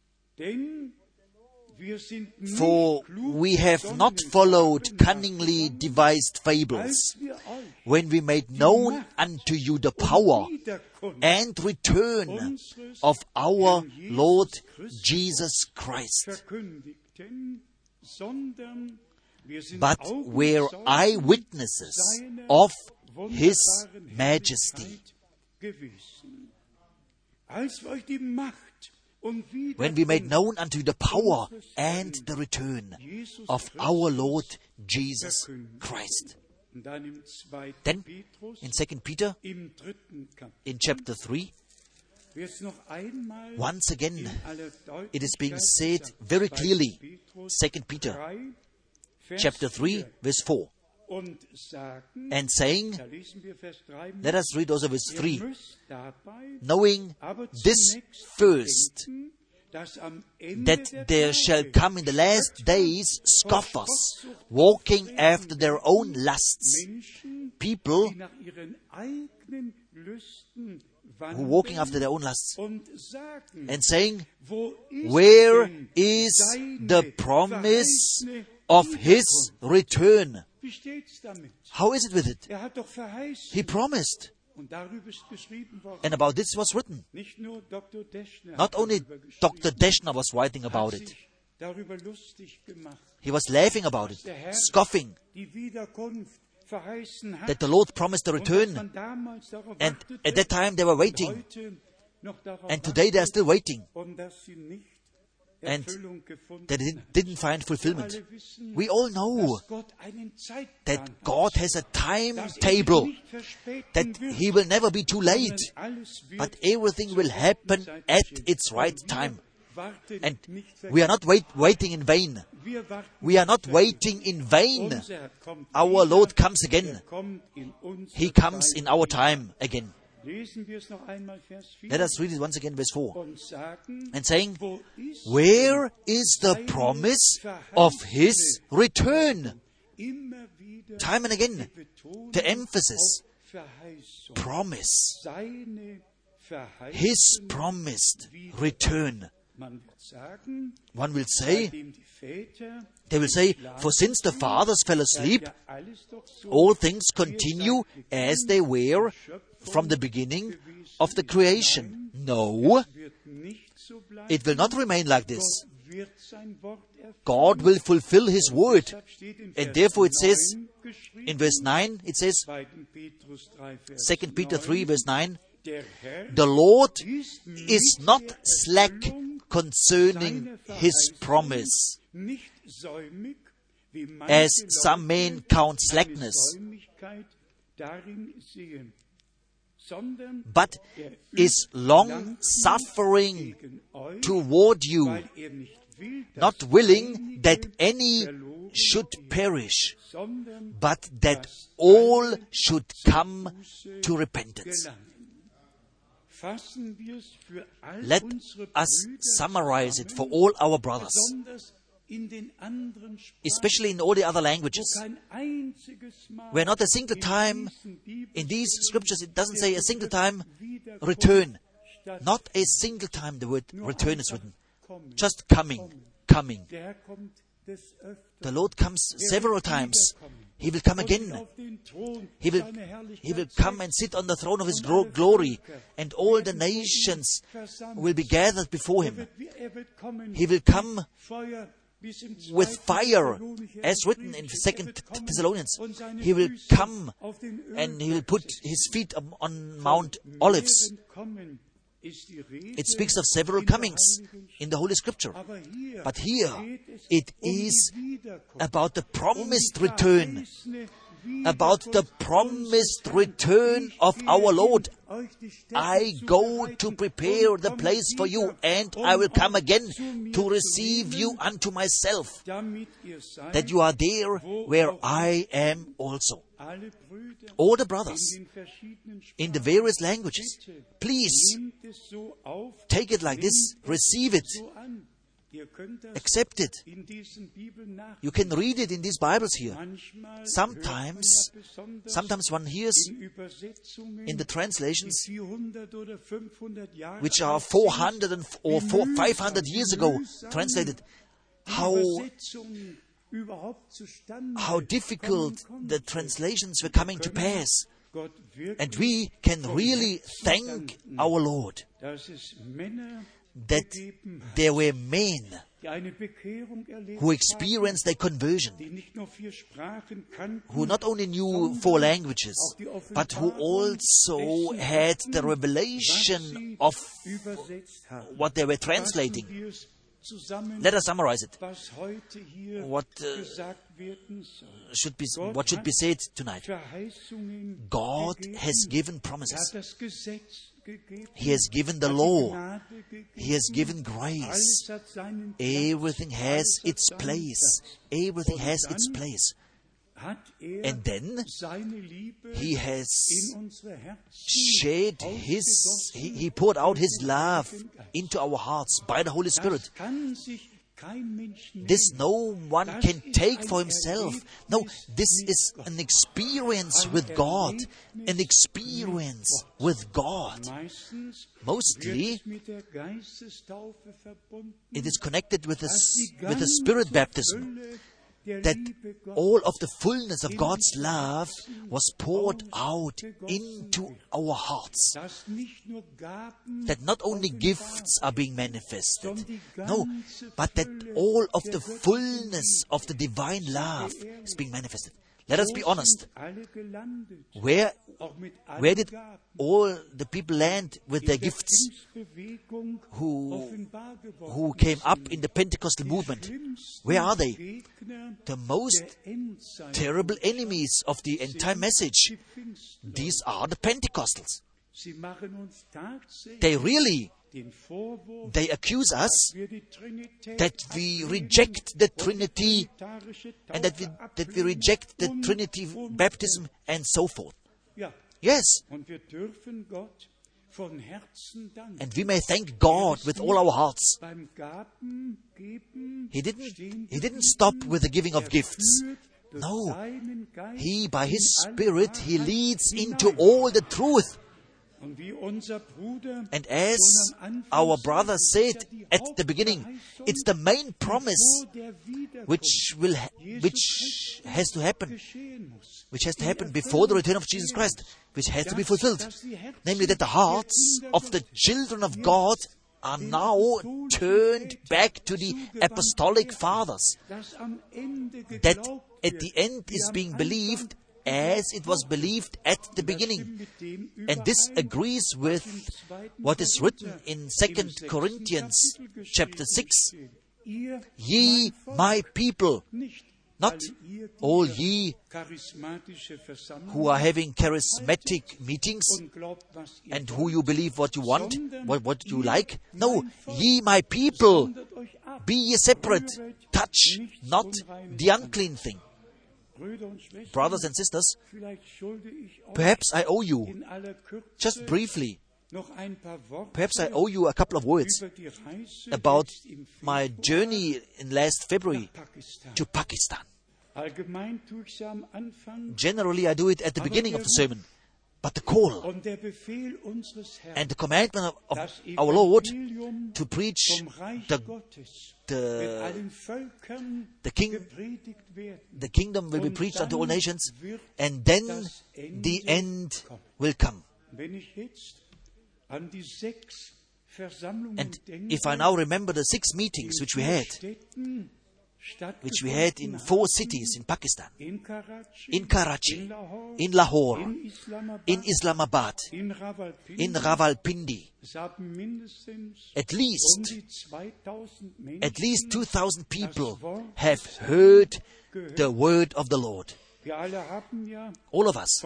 For we have not followed cunningly devised fables, when we made known unto you the power and return of our Lord Jesus Christ, but were eyewitnesses of His majesty. When we made known unto you the power and the return of our Lord Jesus Christ. Then, in Second Peter, in chapter three, once again, it is being said very clearly, Second Peter, chapter three, verse four. And saying, let us read also verse three, knowing this first, that there shall come in the last days scoffers, walking after their own lusts, people who walking after their own lusts, and saying, where is the promise of His return? How is it with it? He promised. And about this was written. Not only Doctor Deschner was writing about it. He was laughing about it, scoffing that the Lord promised a return. And at that time they were waiting. And today they are still waiting. And that it didn't find fulfillment. We all know that God has a timetable, that He will never be too late, but everything will happen at its right time. And we are not wait, waiting in vain. We are not waiting in vain. Our Lord comes again. He comes in our time again. Let us read it once again, verse four. And saying, where is the promise of His return? Time and again, the emphasis, promise. His promised return. One will say, they will say, for since the fathers fell asleep, all things continue as they were from the beginning of the creation. No, it will not remain like this. God will fulfill His word. And therefore it says, in verse nine, it says, Second Peter three, verse nine, the Lord is not slack concerning His promise, as some men count slackness, but is long-suffering toward you, not willing that any should perish, but that all should come to repentance. Let us summarize it for all our brothers, especially in all the other languages, where not a single time in these scriptures, it doesn't say a single time return. Not a single time the word return is written. Just coming, coming. The Lord comes several times. He will come again. He will, he will come and sit on the throne of His glory, and all the nations will be gathered before Him. He will come with fire, as written in Second Thessalonians. He will come and He will put His feet on Mount Olives. It speaks of several comings in the Holy Scripture. But here, it is about the promised return. about the promised return of our Lord. I go to prepare the place for you, and I will come again to receive you unto myself, that you are there where I am also. All the brothers in the various languages, please take it like this, receive it, accept it. You can read it in these Bibles here. Sometimes, sometimes one hears in the translations, which are four hundred or five hundred years ago translated, how how difficult the translations were coming to pass. And we can really thank our Lord that there were men who experienced their conversion, who not only knew four languages, but who also had the revelation of what they were translating. Let us summarize it. What uh, should be what should be said tonight? God has given promises. He has given the law. He has given grace. Everything has its place. Everything has its place. And then He has shed His, He, he poured out His love into our hearts by the Holy Spirit. This no one can take for himself. No, this is an experience with God. An experience with God. Mostly, it is connected with the, with the Spirit baptism. That all of the fullness of God's love was poured out into our hearts. That not only gifts are being manifested, no, but that all of the fullness of the divine love is being manifested. Let us be honest. Where, where did all the people land with their gifts who, who came up in the Pentecostal movement? Where are they? The most terrible enemies of the end-time message. These are the Pentecostals. They really They accuse us that we reject the Trinity and that we, that we reject the Trinity baptism and so forth. Yes. And we may thank God with all our hearts. He didn't, he didn't stop with the giving of gifts. No. He, by His Spirit, He leads into all the truth. And as our brother said at the beginning, it's the main promise which will, ha- which has to happen, which has to happen before the return of Jesus Christ, which has to be fulfilled. Namely, that the hearts of the children of God are now turned back to the apostolic fathers. That at the end is being believed as it was believed at the beginning. And this agrees with what is written in Second Corinthians chapter six. Ye, my people, not all ye who are having charismatic meetings and who you believe what you want, what, what you like. No, ye, my people, be ye separate, touch not the unclean thing. Brothers and sisters, perhaps I owe you, just briefly, perhaps I owe you a couple of words about my journey in last February to Pakistan. Generally, I do it at the beginning of the sermon. But the call and the commandment of, of our Lord to preach the, the, the, king, the kingdom will be preached unto all nations, and then the end will come. And if I now remember the six meetings which we had, which we had in four cities in Pakistan, in Karachi, in Lahore, in Islamabad, in Rawalpindi. At least, at least two thousand people have heard the word of the Lord. All of us,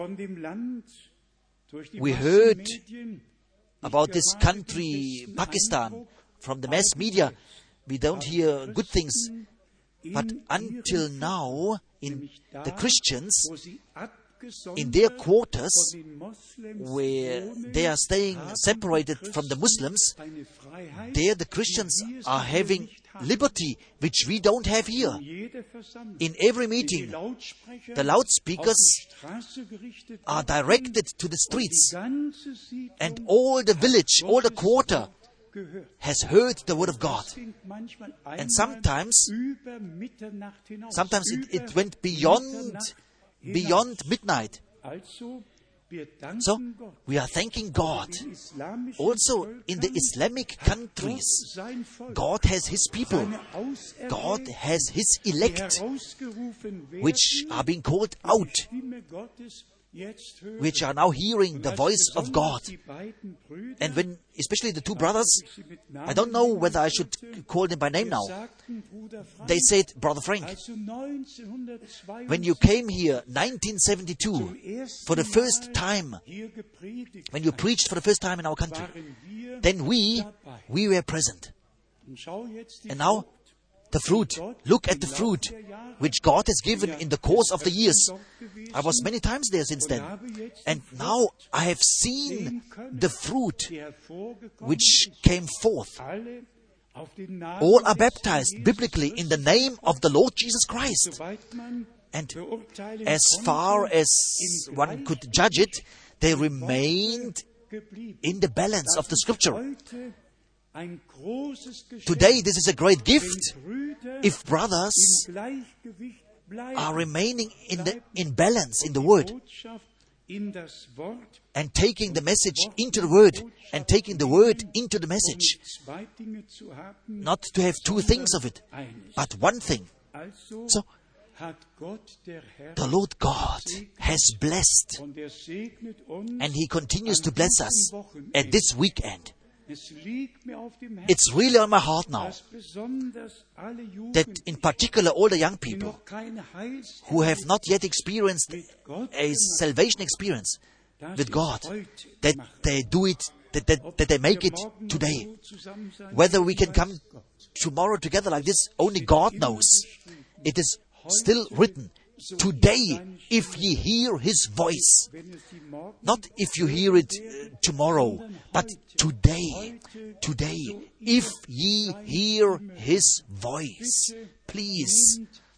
we heard about this country, Pakistan, from the mass media. We don't hear good things. But until now, in the Christians, in their quarters, where they are staying separated from the Muslims, there the Christians are having liberty, which we don't have here. In every meeting, the loudspeakers are directed to the streets, and all the village, all the quarter has heard the word of God. And sometimes, sometimes it, it went beyond beyond midnight. So, we are thanking God. Also, in the Islamic countries, God has His people. God has His elect, which are being called out, which are now hearing the voice of God. And when, especially the two brothers, I don't know whether I should call them by name now, they said, Brother Frank, when you came here, nineteen seventy-two, for the first time, when you preached for the first time in our country, then we, we were present. And now, the fruit. Look at the fruit which God has given in the course of the years. I was many times there since then. And now I have seen the fruit which came forth. All are baptized biblically in the name of the Lord Jesus Christ. And as far as one could judge it, they remained in the balance of the Scripture. Today, this is a great gift if brothers are remaining in the in balance in the Word and taking the message into the Word and taking the Word into the message. Not to have two things of it, but one thing. So, the Lord God has blessed, and He continues to bless us at this weekend. It's really on my heart now that in particular all the young people who have not yet experienced a salvation experience with God, that they do it, that, that, that they make it today. Whether we can come tomorrow together like this, only God knows. It is still written, today, if ye hear His voice. Not if you hear it uh, tomorrow, but today, today, if ye hear His voice. Please,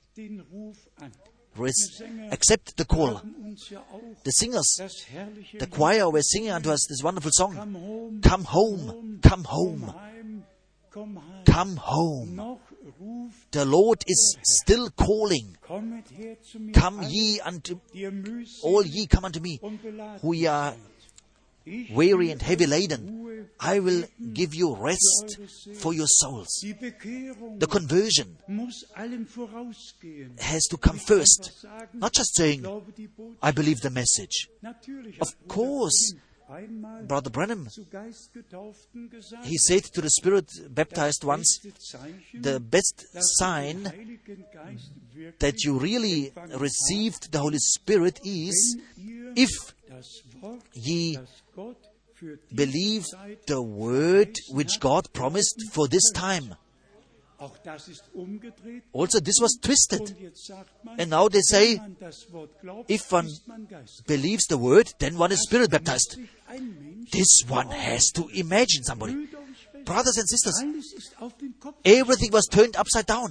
res- accept the call. The singers, the choir were singing unto us this wonderful song, Come home, come home, come home. The Lord is still calling. Come ye unto, all ye come unto me, who ye are weary and heavy laden. I will give you rest for your souls. The conversion has to come first. Not just saying, I believe the message. Of course, Brother Branham, he said to the Spirit baptized ones, the best sign that you really received the Holy Spirit is if ye believe the word which God promised for this time. Also, this was twisted. And now they say, if one believes the word, then one is Spirit baptized. This one has to imagine somebody. Brothers and sisters, everything was turned upside down.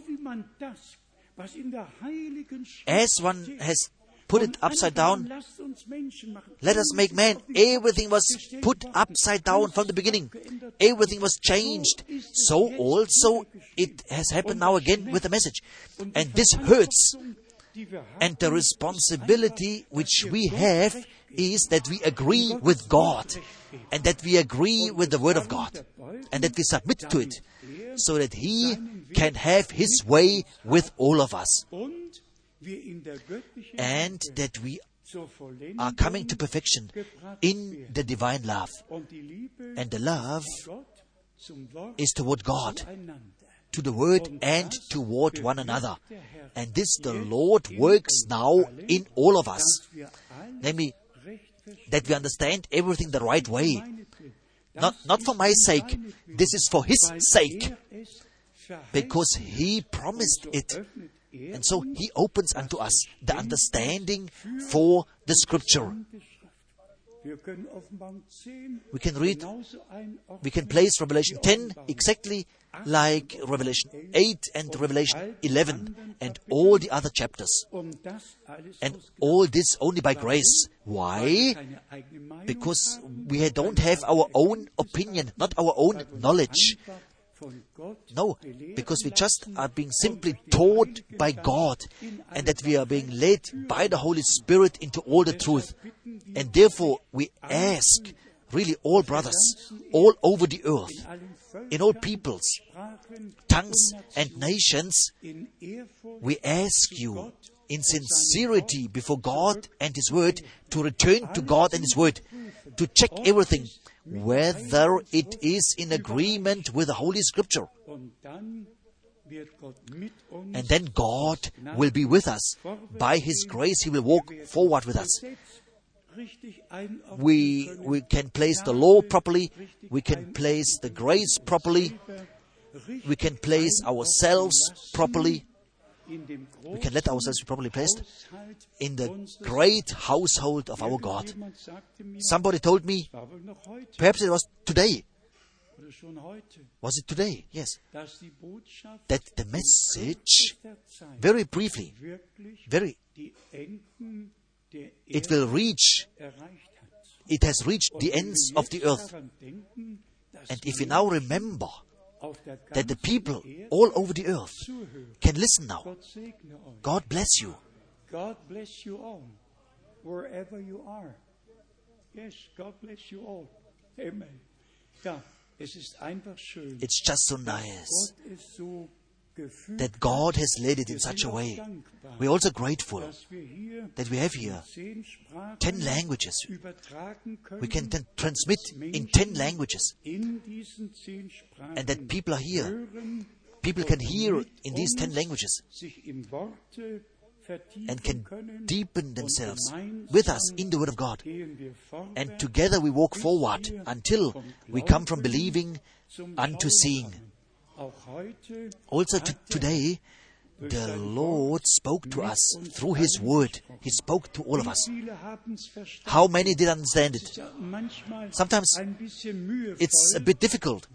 As one has put it upside down, let us make man. Everything was put upside down from the beginning. Everything was changed. So also it has happened now again with the message. And this hurts. And the responsibility which we have is that we agree with God, and that we agree with the Word of God, and that we submit to it, so that He can have His way with all of us, and that we are coming to perfection in the divine love. And the love is toward God, to the Word and toward one another. And this the Lord works now in all of us. Namely, that we understand everything the right way. Not, not for my sake, this is for His sake. Because He promised it. And so He opens unto us the understanding for the Scripture. We can read, we can place Revelation ten exactly like Revelation eight and Revelation eleven and all the other chapters. And all this only by grace. Why? Because we don't have our own opinion, not our own knowledge. No, because we just are being simply taught by God, and that we are being led by the Holy Spirit into all the truth. And therefore we ask, really all brothers, all over the earth, in all peoples, tongues and nations, we ask you in sincerity before God and His Word to return to God and His Word, to check everything, whether it is in agreement with the Holy Scripture. And then God will be with us. By His grace, He will walk forward with us. We, we can place the law properly. We can place the grace properly. We can place ourselves properly. We can let ourselves be properly placed in the great household of our God. Somebody told me, perhaps it was today. Was it today? Yes. That the message, very briefly, very, it will reach, it has reached the ends of the earth. And if we now remember that the people all over the earth can listen now. God bless you. God bless you all, wherever you are. Yes, God bless you all. Amen. Ja, es ist einfach schön. It's just so nice that God has led it in such a way. We're also grateful that we have here ten languages. We can t- transmit in ten languages. And that people are here. People can hear in these ten languages and can deepen themselves with us in the Word of God. And together we walk forward until we come from believing unto seeing. Also t- today, the Lord spoke to us through His Word. He spoke to all of us. How many did understand it? Sometimes it's a bit difficult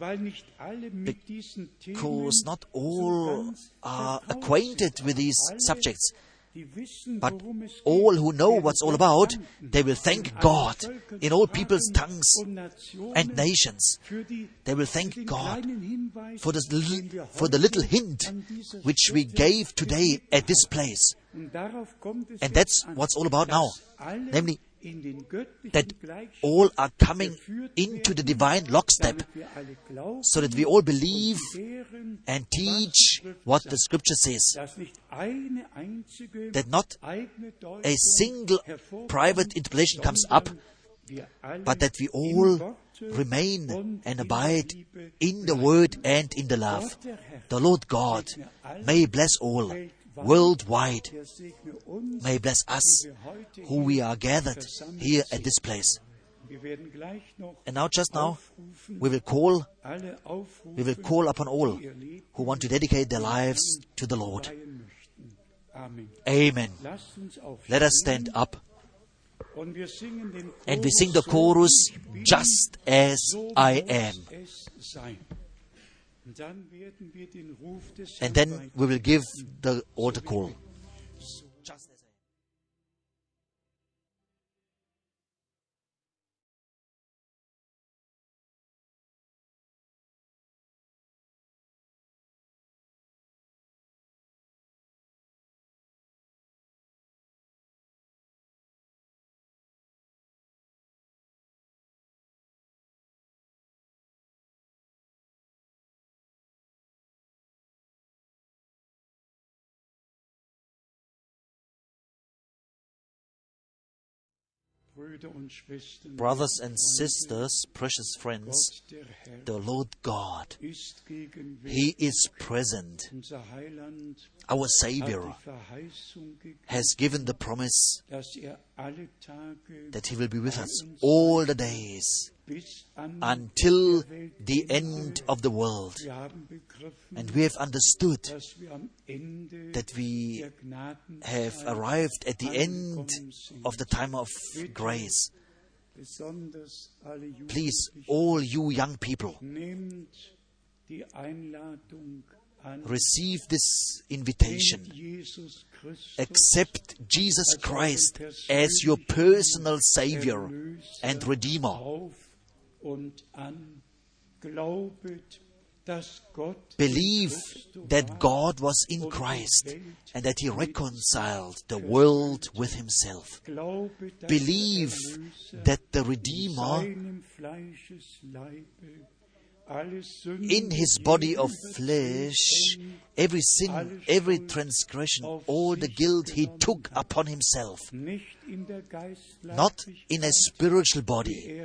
because not all are acquainted with these subjects. But all who know what's all about, they will thank God in all people's tongues and nations. They will thank God for the, for the little hint which we gave today at this place. And that's what's all about now. Namely, that all are coming into the divine lockstep, so that we all believe and teach what the Scripture says. That not a single private interpretation comes up, but that we all remain and abide in the Word and in the love. The Lord God may bless all worldwide. May bless us who we are gathered here at this place. And now, just now, we will call, we will call upon all who want to dedicate their lives to the Lord. Amen. Let us stand up. And we sing the chorus, Just As I Am. And then we will give the altar call. Brothers and sisters, precious friends, the Lord God, He is present. Our Savior has given the promise that He will be with us all the days until the end of the world. And we have understood that we have arrived at the end of the time of grace. Please, all you young people, receive this invitation. Accept Jesus Christ as your personal Savior and Redeemer. Believe that God was in Christ and that He reconciled the world with Himself. Believe that the Redeemer in His body of flesh, every sin, every transgression, all the guilt He took upon Himself. Not in a spiritual body,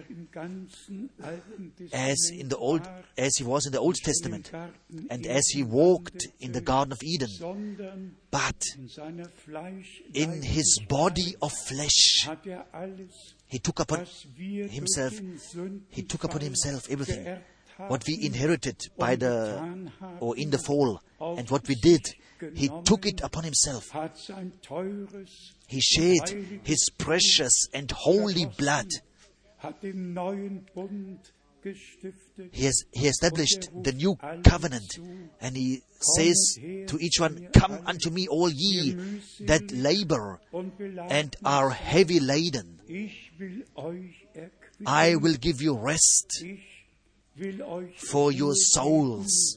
as in the old, as He was in the Old Testament, and as He walked in the Garden of Eden, but in His body of flesh. He took upon Himself. He took upon Himself everything. What we inherited by the, or in the fall, and what we did, He took it upon Himself. He shed His precious and holy blood. He has He established the new covenant, and He says to each one, "Come unto me, all ye that labor and are heavy laden. I will give you rest for your souls."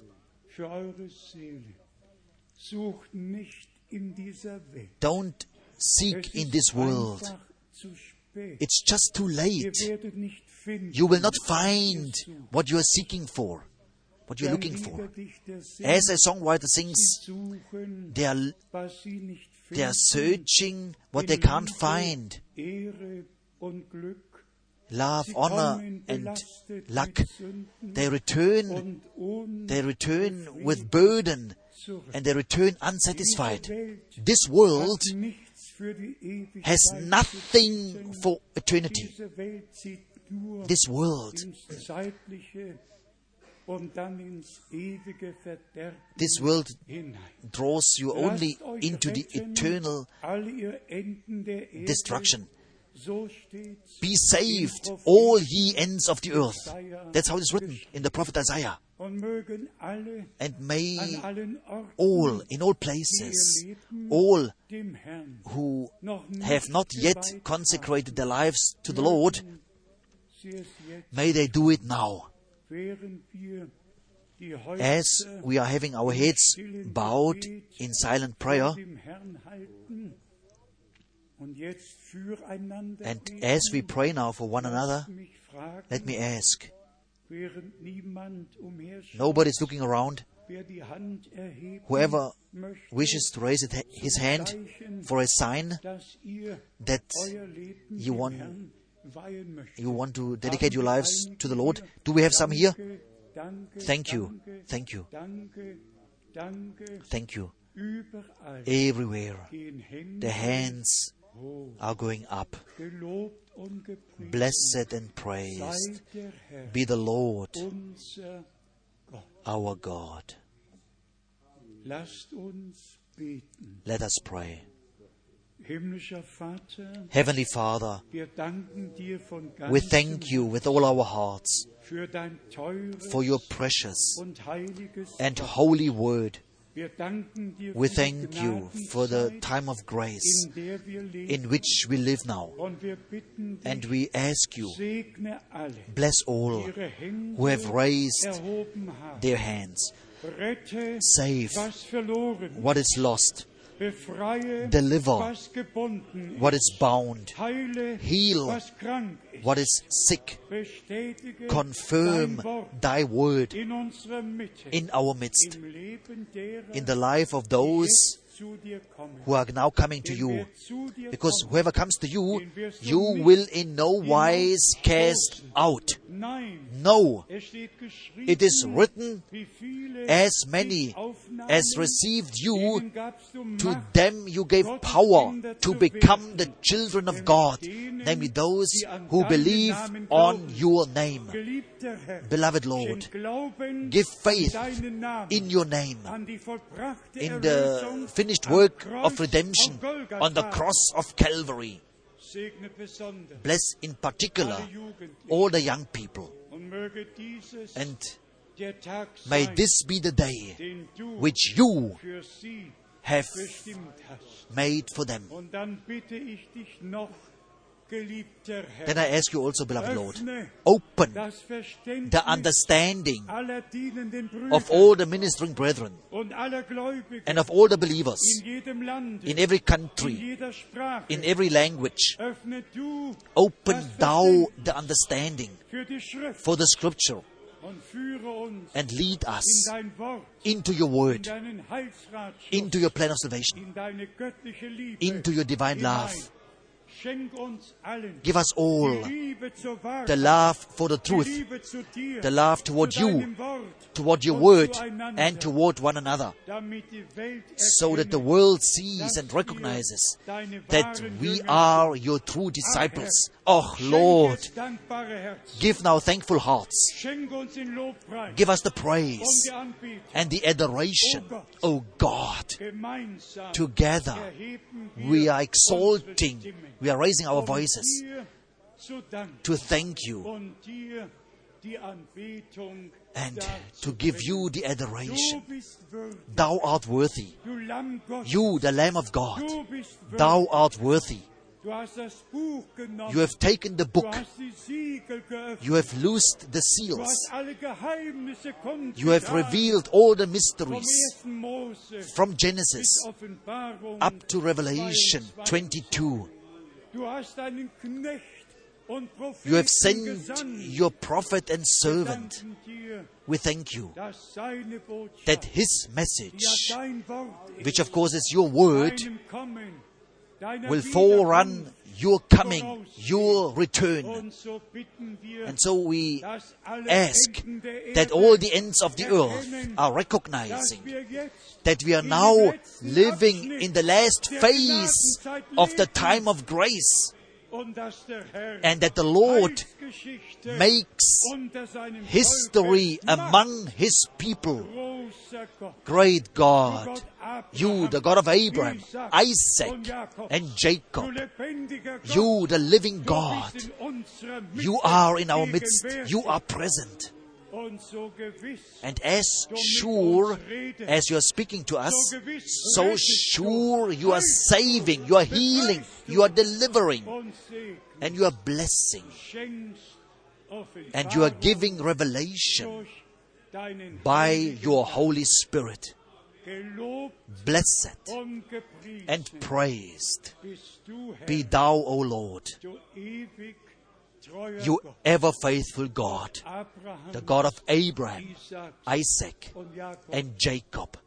Don't seek in this world. It's just too late. You will not find what you are seeking for, what you are looking for. As a songwriter sings, they are, they are searching what they can't find. Love, honor, and luck. They return, they return with burden, and they return unsatisfied. This world has nothing for eternity. This world, this world draws you only into the eternal destruction. Be saved, all ye ends of the earth. That's how it is written in the prophet Isaiah. And may all, in all places, all who have not yet consecrated their lives to the Lord, may they do it now. As we are having our heads bowed in silent prayer, and as we pray now for one another, let me ask, nobody is looking around. Whoever wishes to raise his hand for a sign that you want, you want to dedicate your lives to the Lord. Do we have some here? Thank you. Thank you. Thank you. Everywhere, the hands are going up. Blessed and praised be the Lord, our God. Let us pray. Heavenly Father, we thank you with all our hearts for your precious and holy word. We thank you for the time of grace in which we live now. And we ask you, bless all who have raised their hands. Save what is lost. Deliver what is bound. Heal what is sick. Confirm thy word in our midst, in the life of those who are now coming to you. Because whoever comes to you, you will in no wise cast out. No, it is written, as many as received you, to them you gave power to become the children of God, namely those who believe on your name. Beloved Lord, give faith in your name, in the finished work of redemption on the cross of Calvary. Bless in particular all the young people. And may this be the day which you have made for them. Then I ask you also, beloved Lord, open the understanding of all the ministering brethren and of all the believers in every country, in every language. Open thou the understanding for the Scripture and lead us into your word, into your plan of salvation, into your divine love. Give us all the love for the truth, the love toward you, toward your word, and toward one another, so that the world sees and recognizes that we are your true disciples. Oh Lord, give now thankful hearts. Give us the praise and the adoration. Oh God, together we are exalting, we are raising our voices to thank you and to give you the adoration. Thou art worthy. You, the Lamb of God, thou art worthy. You have taken the book. You have loosed the seals. You have revealed all the mysteries from Genesis up to Revelation twenty-two. You have sent your prophet and servant. We thank you that his message, which of course is your word, will forerun your coming, your return. And so we ask that all the ends of the earth are recognizing that we are now living in the last phase of the time of grace, and that the Lord makes history among His people. Great God, you, the God of Abraham, Isaac, and Jacob, you, the living God, you are in our midst, you are present. And as sure as you are speaking to us, so sure you are saving, you are healing, you are delivering, and you are blessing, and you are giving revelation by your Holy Spirit. Blessed and praised be thou, O Lord, you ever faithful God, the God of Abraham, Isaac, and Jacob.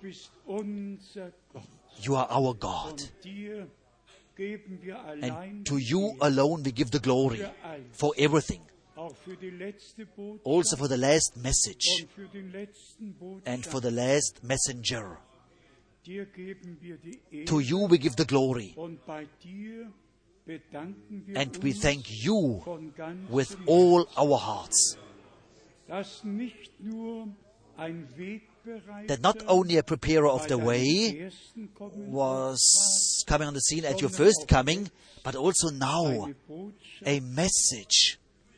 You are our God. And to you alone we give the glory for everything. Also for the last message and for the last messenger. To you we give the glory. And we thank you with all our hearts. That not only a preparer of the way was coming on the scene at your first coming, but also now a message.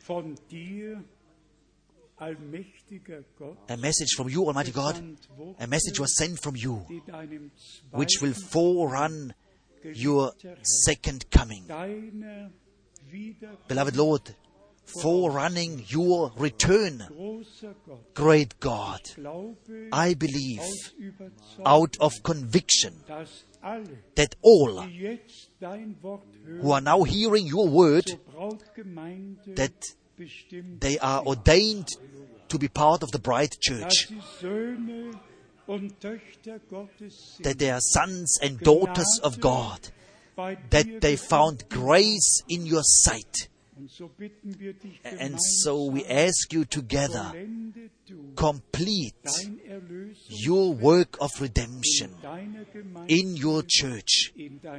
A message from you, Almighty God. A message was sent from you, which will forerun your second coming. Beloved Lord, forerunning your return. Great God, I believe out of conviction that all who are now hearing your word, that they are ordained to be part of the bride church, that they are sons and daughters of God, that they found grace in your sight. And so we ask you together, complete your work of redemption in your church,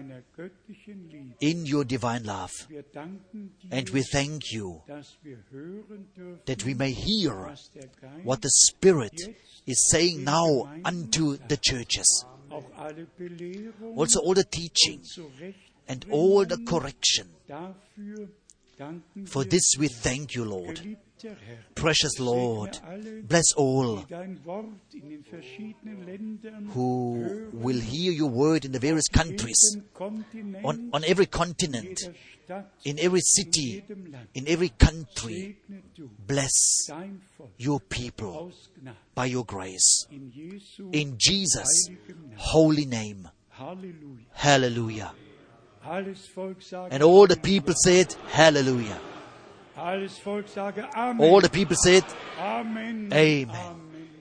in your divine love. And we thank you that we may hear what the Spirit is saying now unto the churches. Also all the teaching and all the correction. For this we thank you, Lord. Precious Lord, bless all who will hear your word in the various countries, on, on every continent, in every city, in every country. Bless your people by your grace. In Jesus' holy name. Hallelujah. And all the people said, Hallelujah. All the people said, Amen. Amen.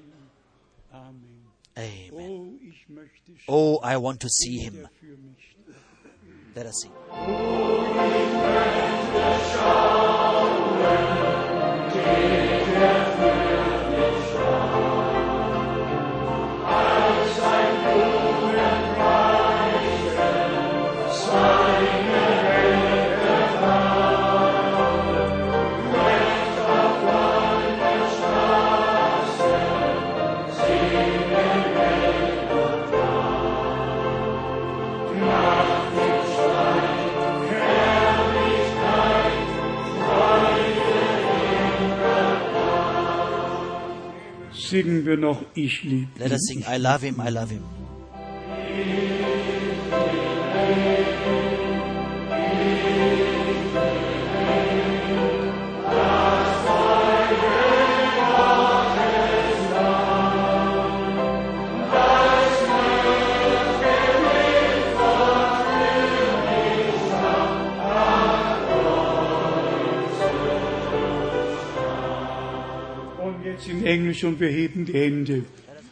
Amen. Oh, I want to see him. Let us sing. Singen wir noch, ich liebe ihn. Let us sing, I love him, I love him. In Englisch und wir heben die Hände.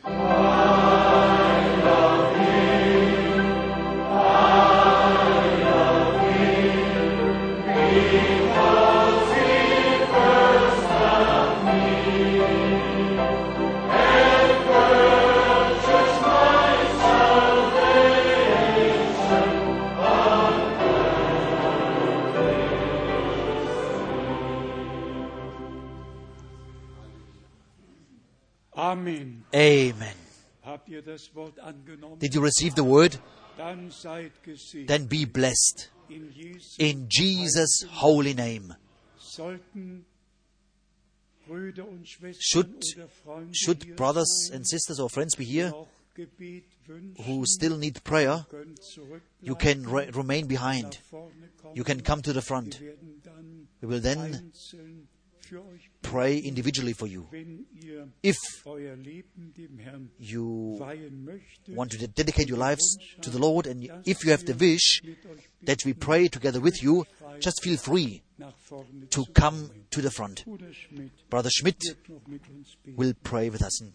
Amen. Amen. Habt ihr das Wort angenommen? Did you receive the word? Dann seid gesegnet. Then be blessed. In Jesu In Jesus' holy name. Sollten Brüder und Schwestern Should, oder Freunde should hier brothers sein, and sisters or friends be here noch Gebet wünschen, who still need prayer, könnt zurückbleiben, you can re- remain behind. nach vorne kommen. You can come to the front. Wir werden dann We will then einzeln für euch pray individually for you. wenn ihr If euer Leben dem Herrn you weihen möchtet, want to de- dedicate your lives to the Lord, and if you have the wish that we pray together with you, just feel free nach vorne to zu come kommen. to the front. Bruder Schmidt Brother Schmidt wird noch mit uns beten. will pray with us.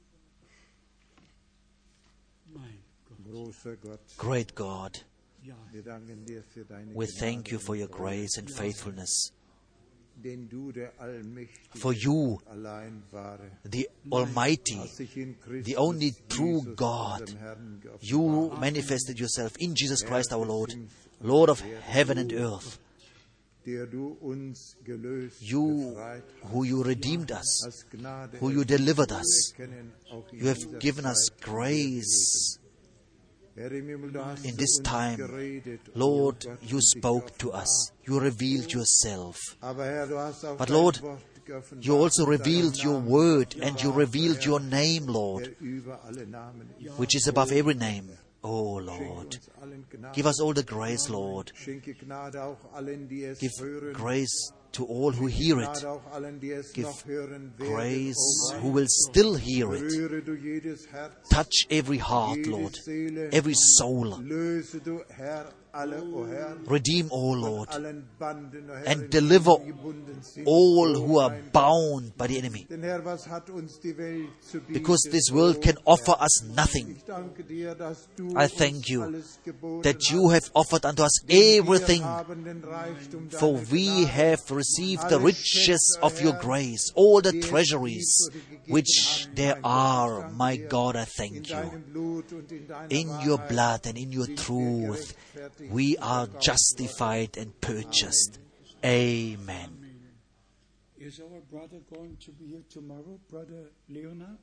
Mein Gott, Großer Gott, Great God, ja, wir danken dir für deine we Gnade thank you for und your Treue, grace and faithfulness. denn du, der Allmächtige, For you, allein wahre, the Almighty, hast dich in Christus the only true Jesus, God, unserem Herrn, geoffenbart. you manifested yourself in Jesus Christ our Lord, Lord of heaven and earth. der du uns gelöst, You befreit who you redeemed us, hast Gnade who you delivered us. erkennen, auch in You have dieser given us Zeit grace. Herr im Himmel, du hast In zu this uns time, geredet, Lord, oh Gott, you und dich spoke to geoffenbart. us. You revealed yourself. Aber Herr, du hast auch But dein Lord, Wort geoffenbart You also und deinen revealed your Namen word and you geoffenbart, revealed Herr, your name, Lord, der über alle Namen ist. which is above every name. Oh, Schenke Lord, uns allen Gnade. give us all the grace, Lord. Schenke Gnade auch allen, die es Give hören, grace to all who hear it. Gnade auch allen, die es Give noch hören werden, grace O who mein will Gott. still hear it. Rühre du jedes Herz, Touch every heart, jede Lord, Seele, every soul. löse du, Herr, alle, O Herr, Redeem, O von Lord, allen Banden, O Herr, and in deliver denen sie gebunden sind, all O who are mein Gott. bound by the enemy. Denn Herr, was hat uns die Welt zu bieten? Because this world can O offer Herr? us nothing. Ich danke dir, dass du I uns thank you alles geboten that you hast. have offered unto us Wir everything, haben den Reichtum for deiner we Gnade, have received the alle riches Schätze, of your Herr, grace, all the die es treasuries gibt oder gegeben which haben, there mein Gott. Ich are. danke My dir, God, I in thank you. deinem Blut und in deiner In your Wahrheit blood and in your sind wir truth, gerechtfertigt we und are erkauft justified and purchased. Amen. Is our brother going to be here tomorrow, Brother Leonard?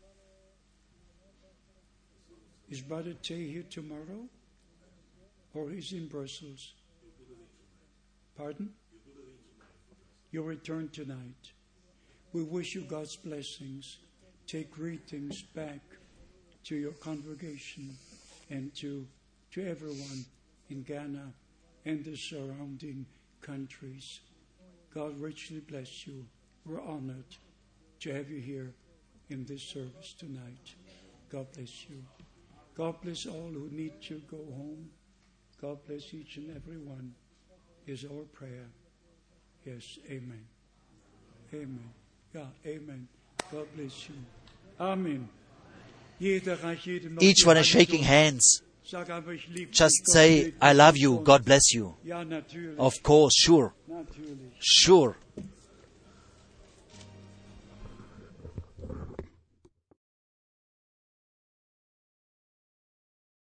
Is Brother Tay here tomorrow? Or is he in Brussels? Pardon? You return tonight. We wish you God's blessings. Take greetings back to your congregation and to, to everyone in Ghana and the surrounding countries. God richly bless you. We're honored to have you here in this service tonight. God bless you. God bless all who need to go home. God bless each and every one, is our prayer. Yes, amen. Amen. Yeah, amen. God bless you. Amen. Jeder reicht jedem noch Each die one Hand is shaking durch. hands. Sag einfach, ich liebe dich, Just Gott say, segne I love you, uns. God bless you. Ja, natürlich. Of course, sure, Natürlich. sure.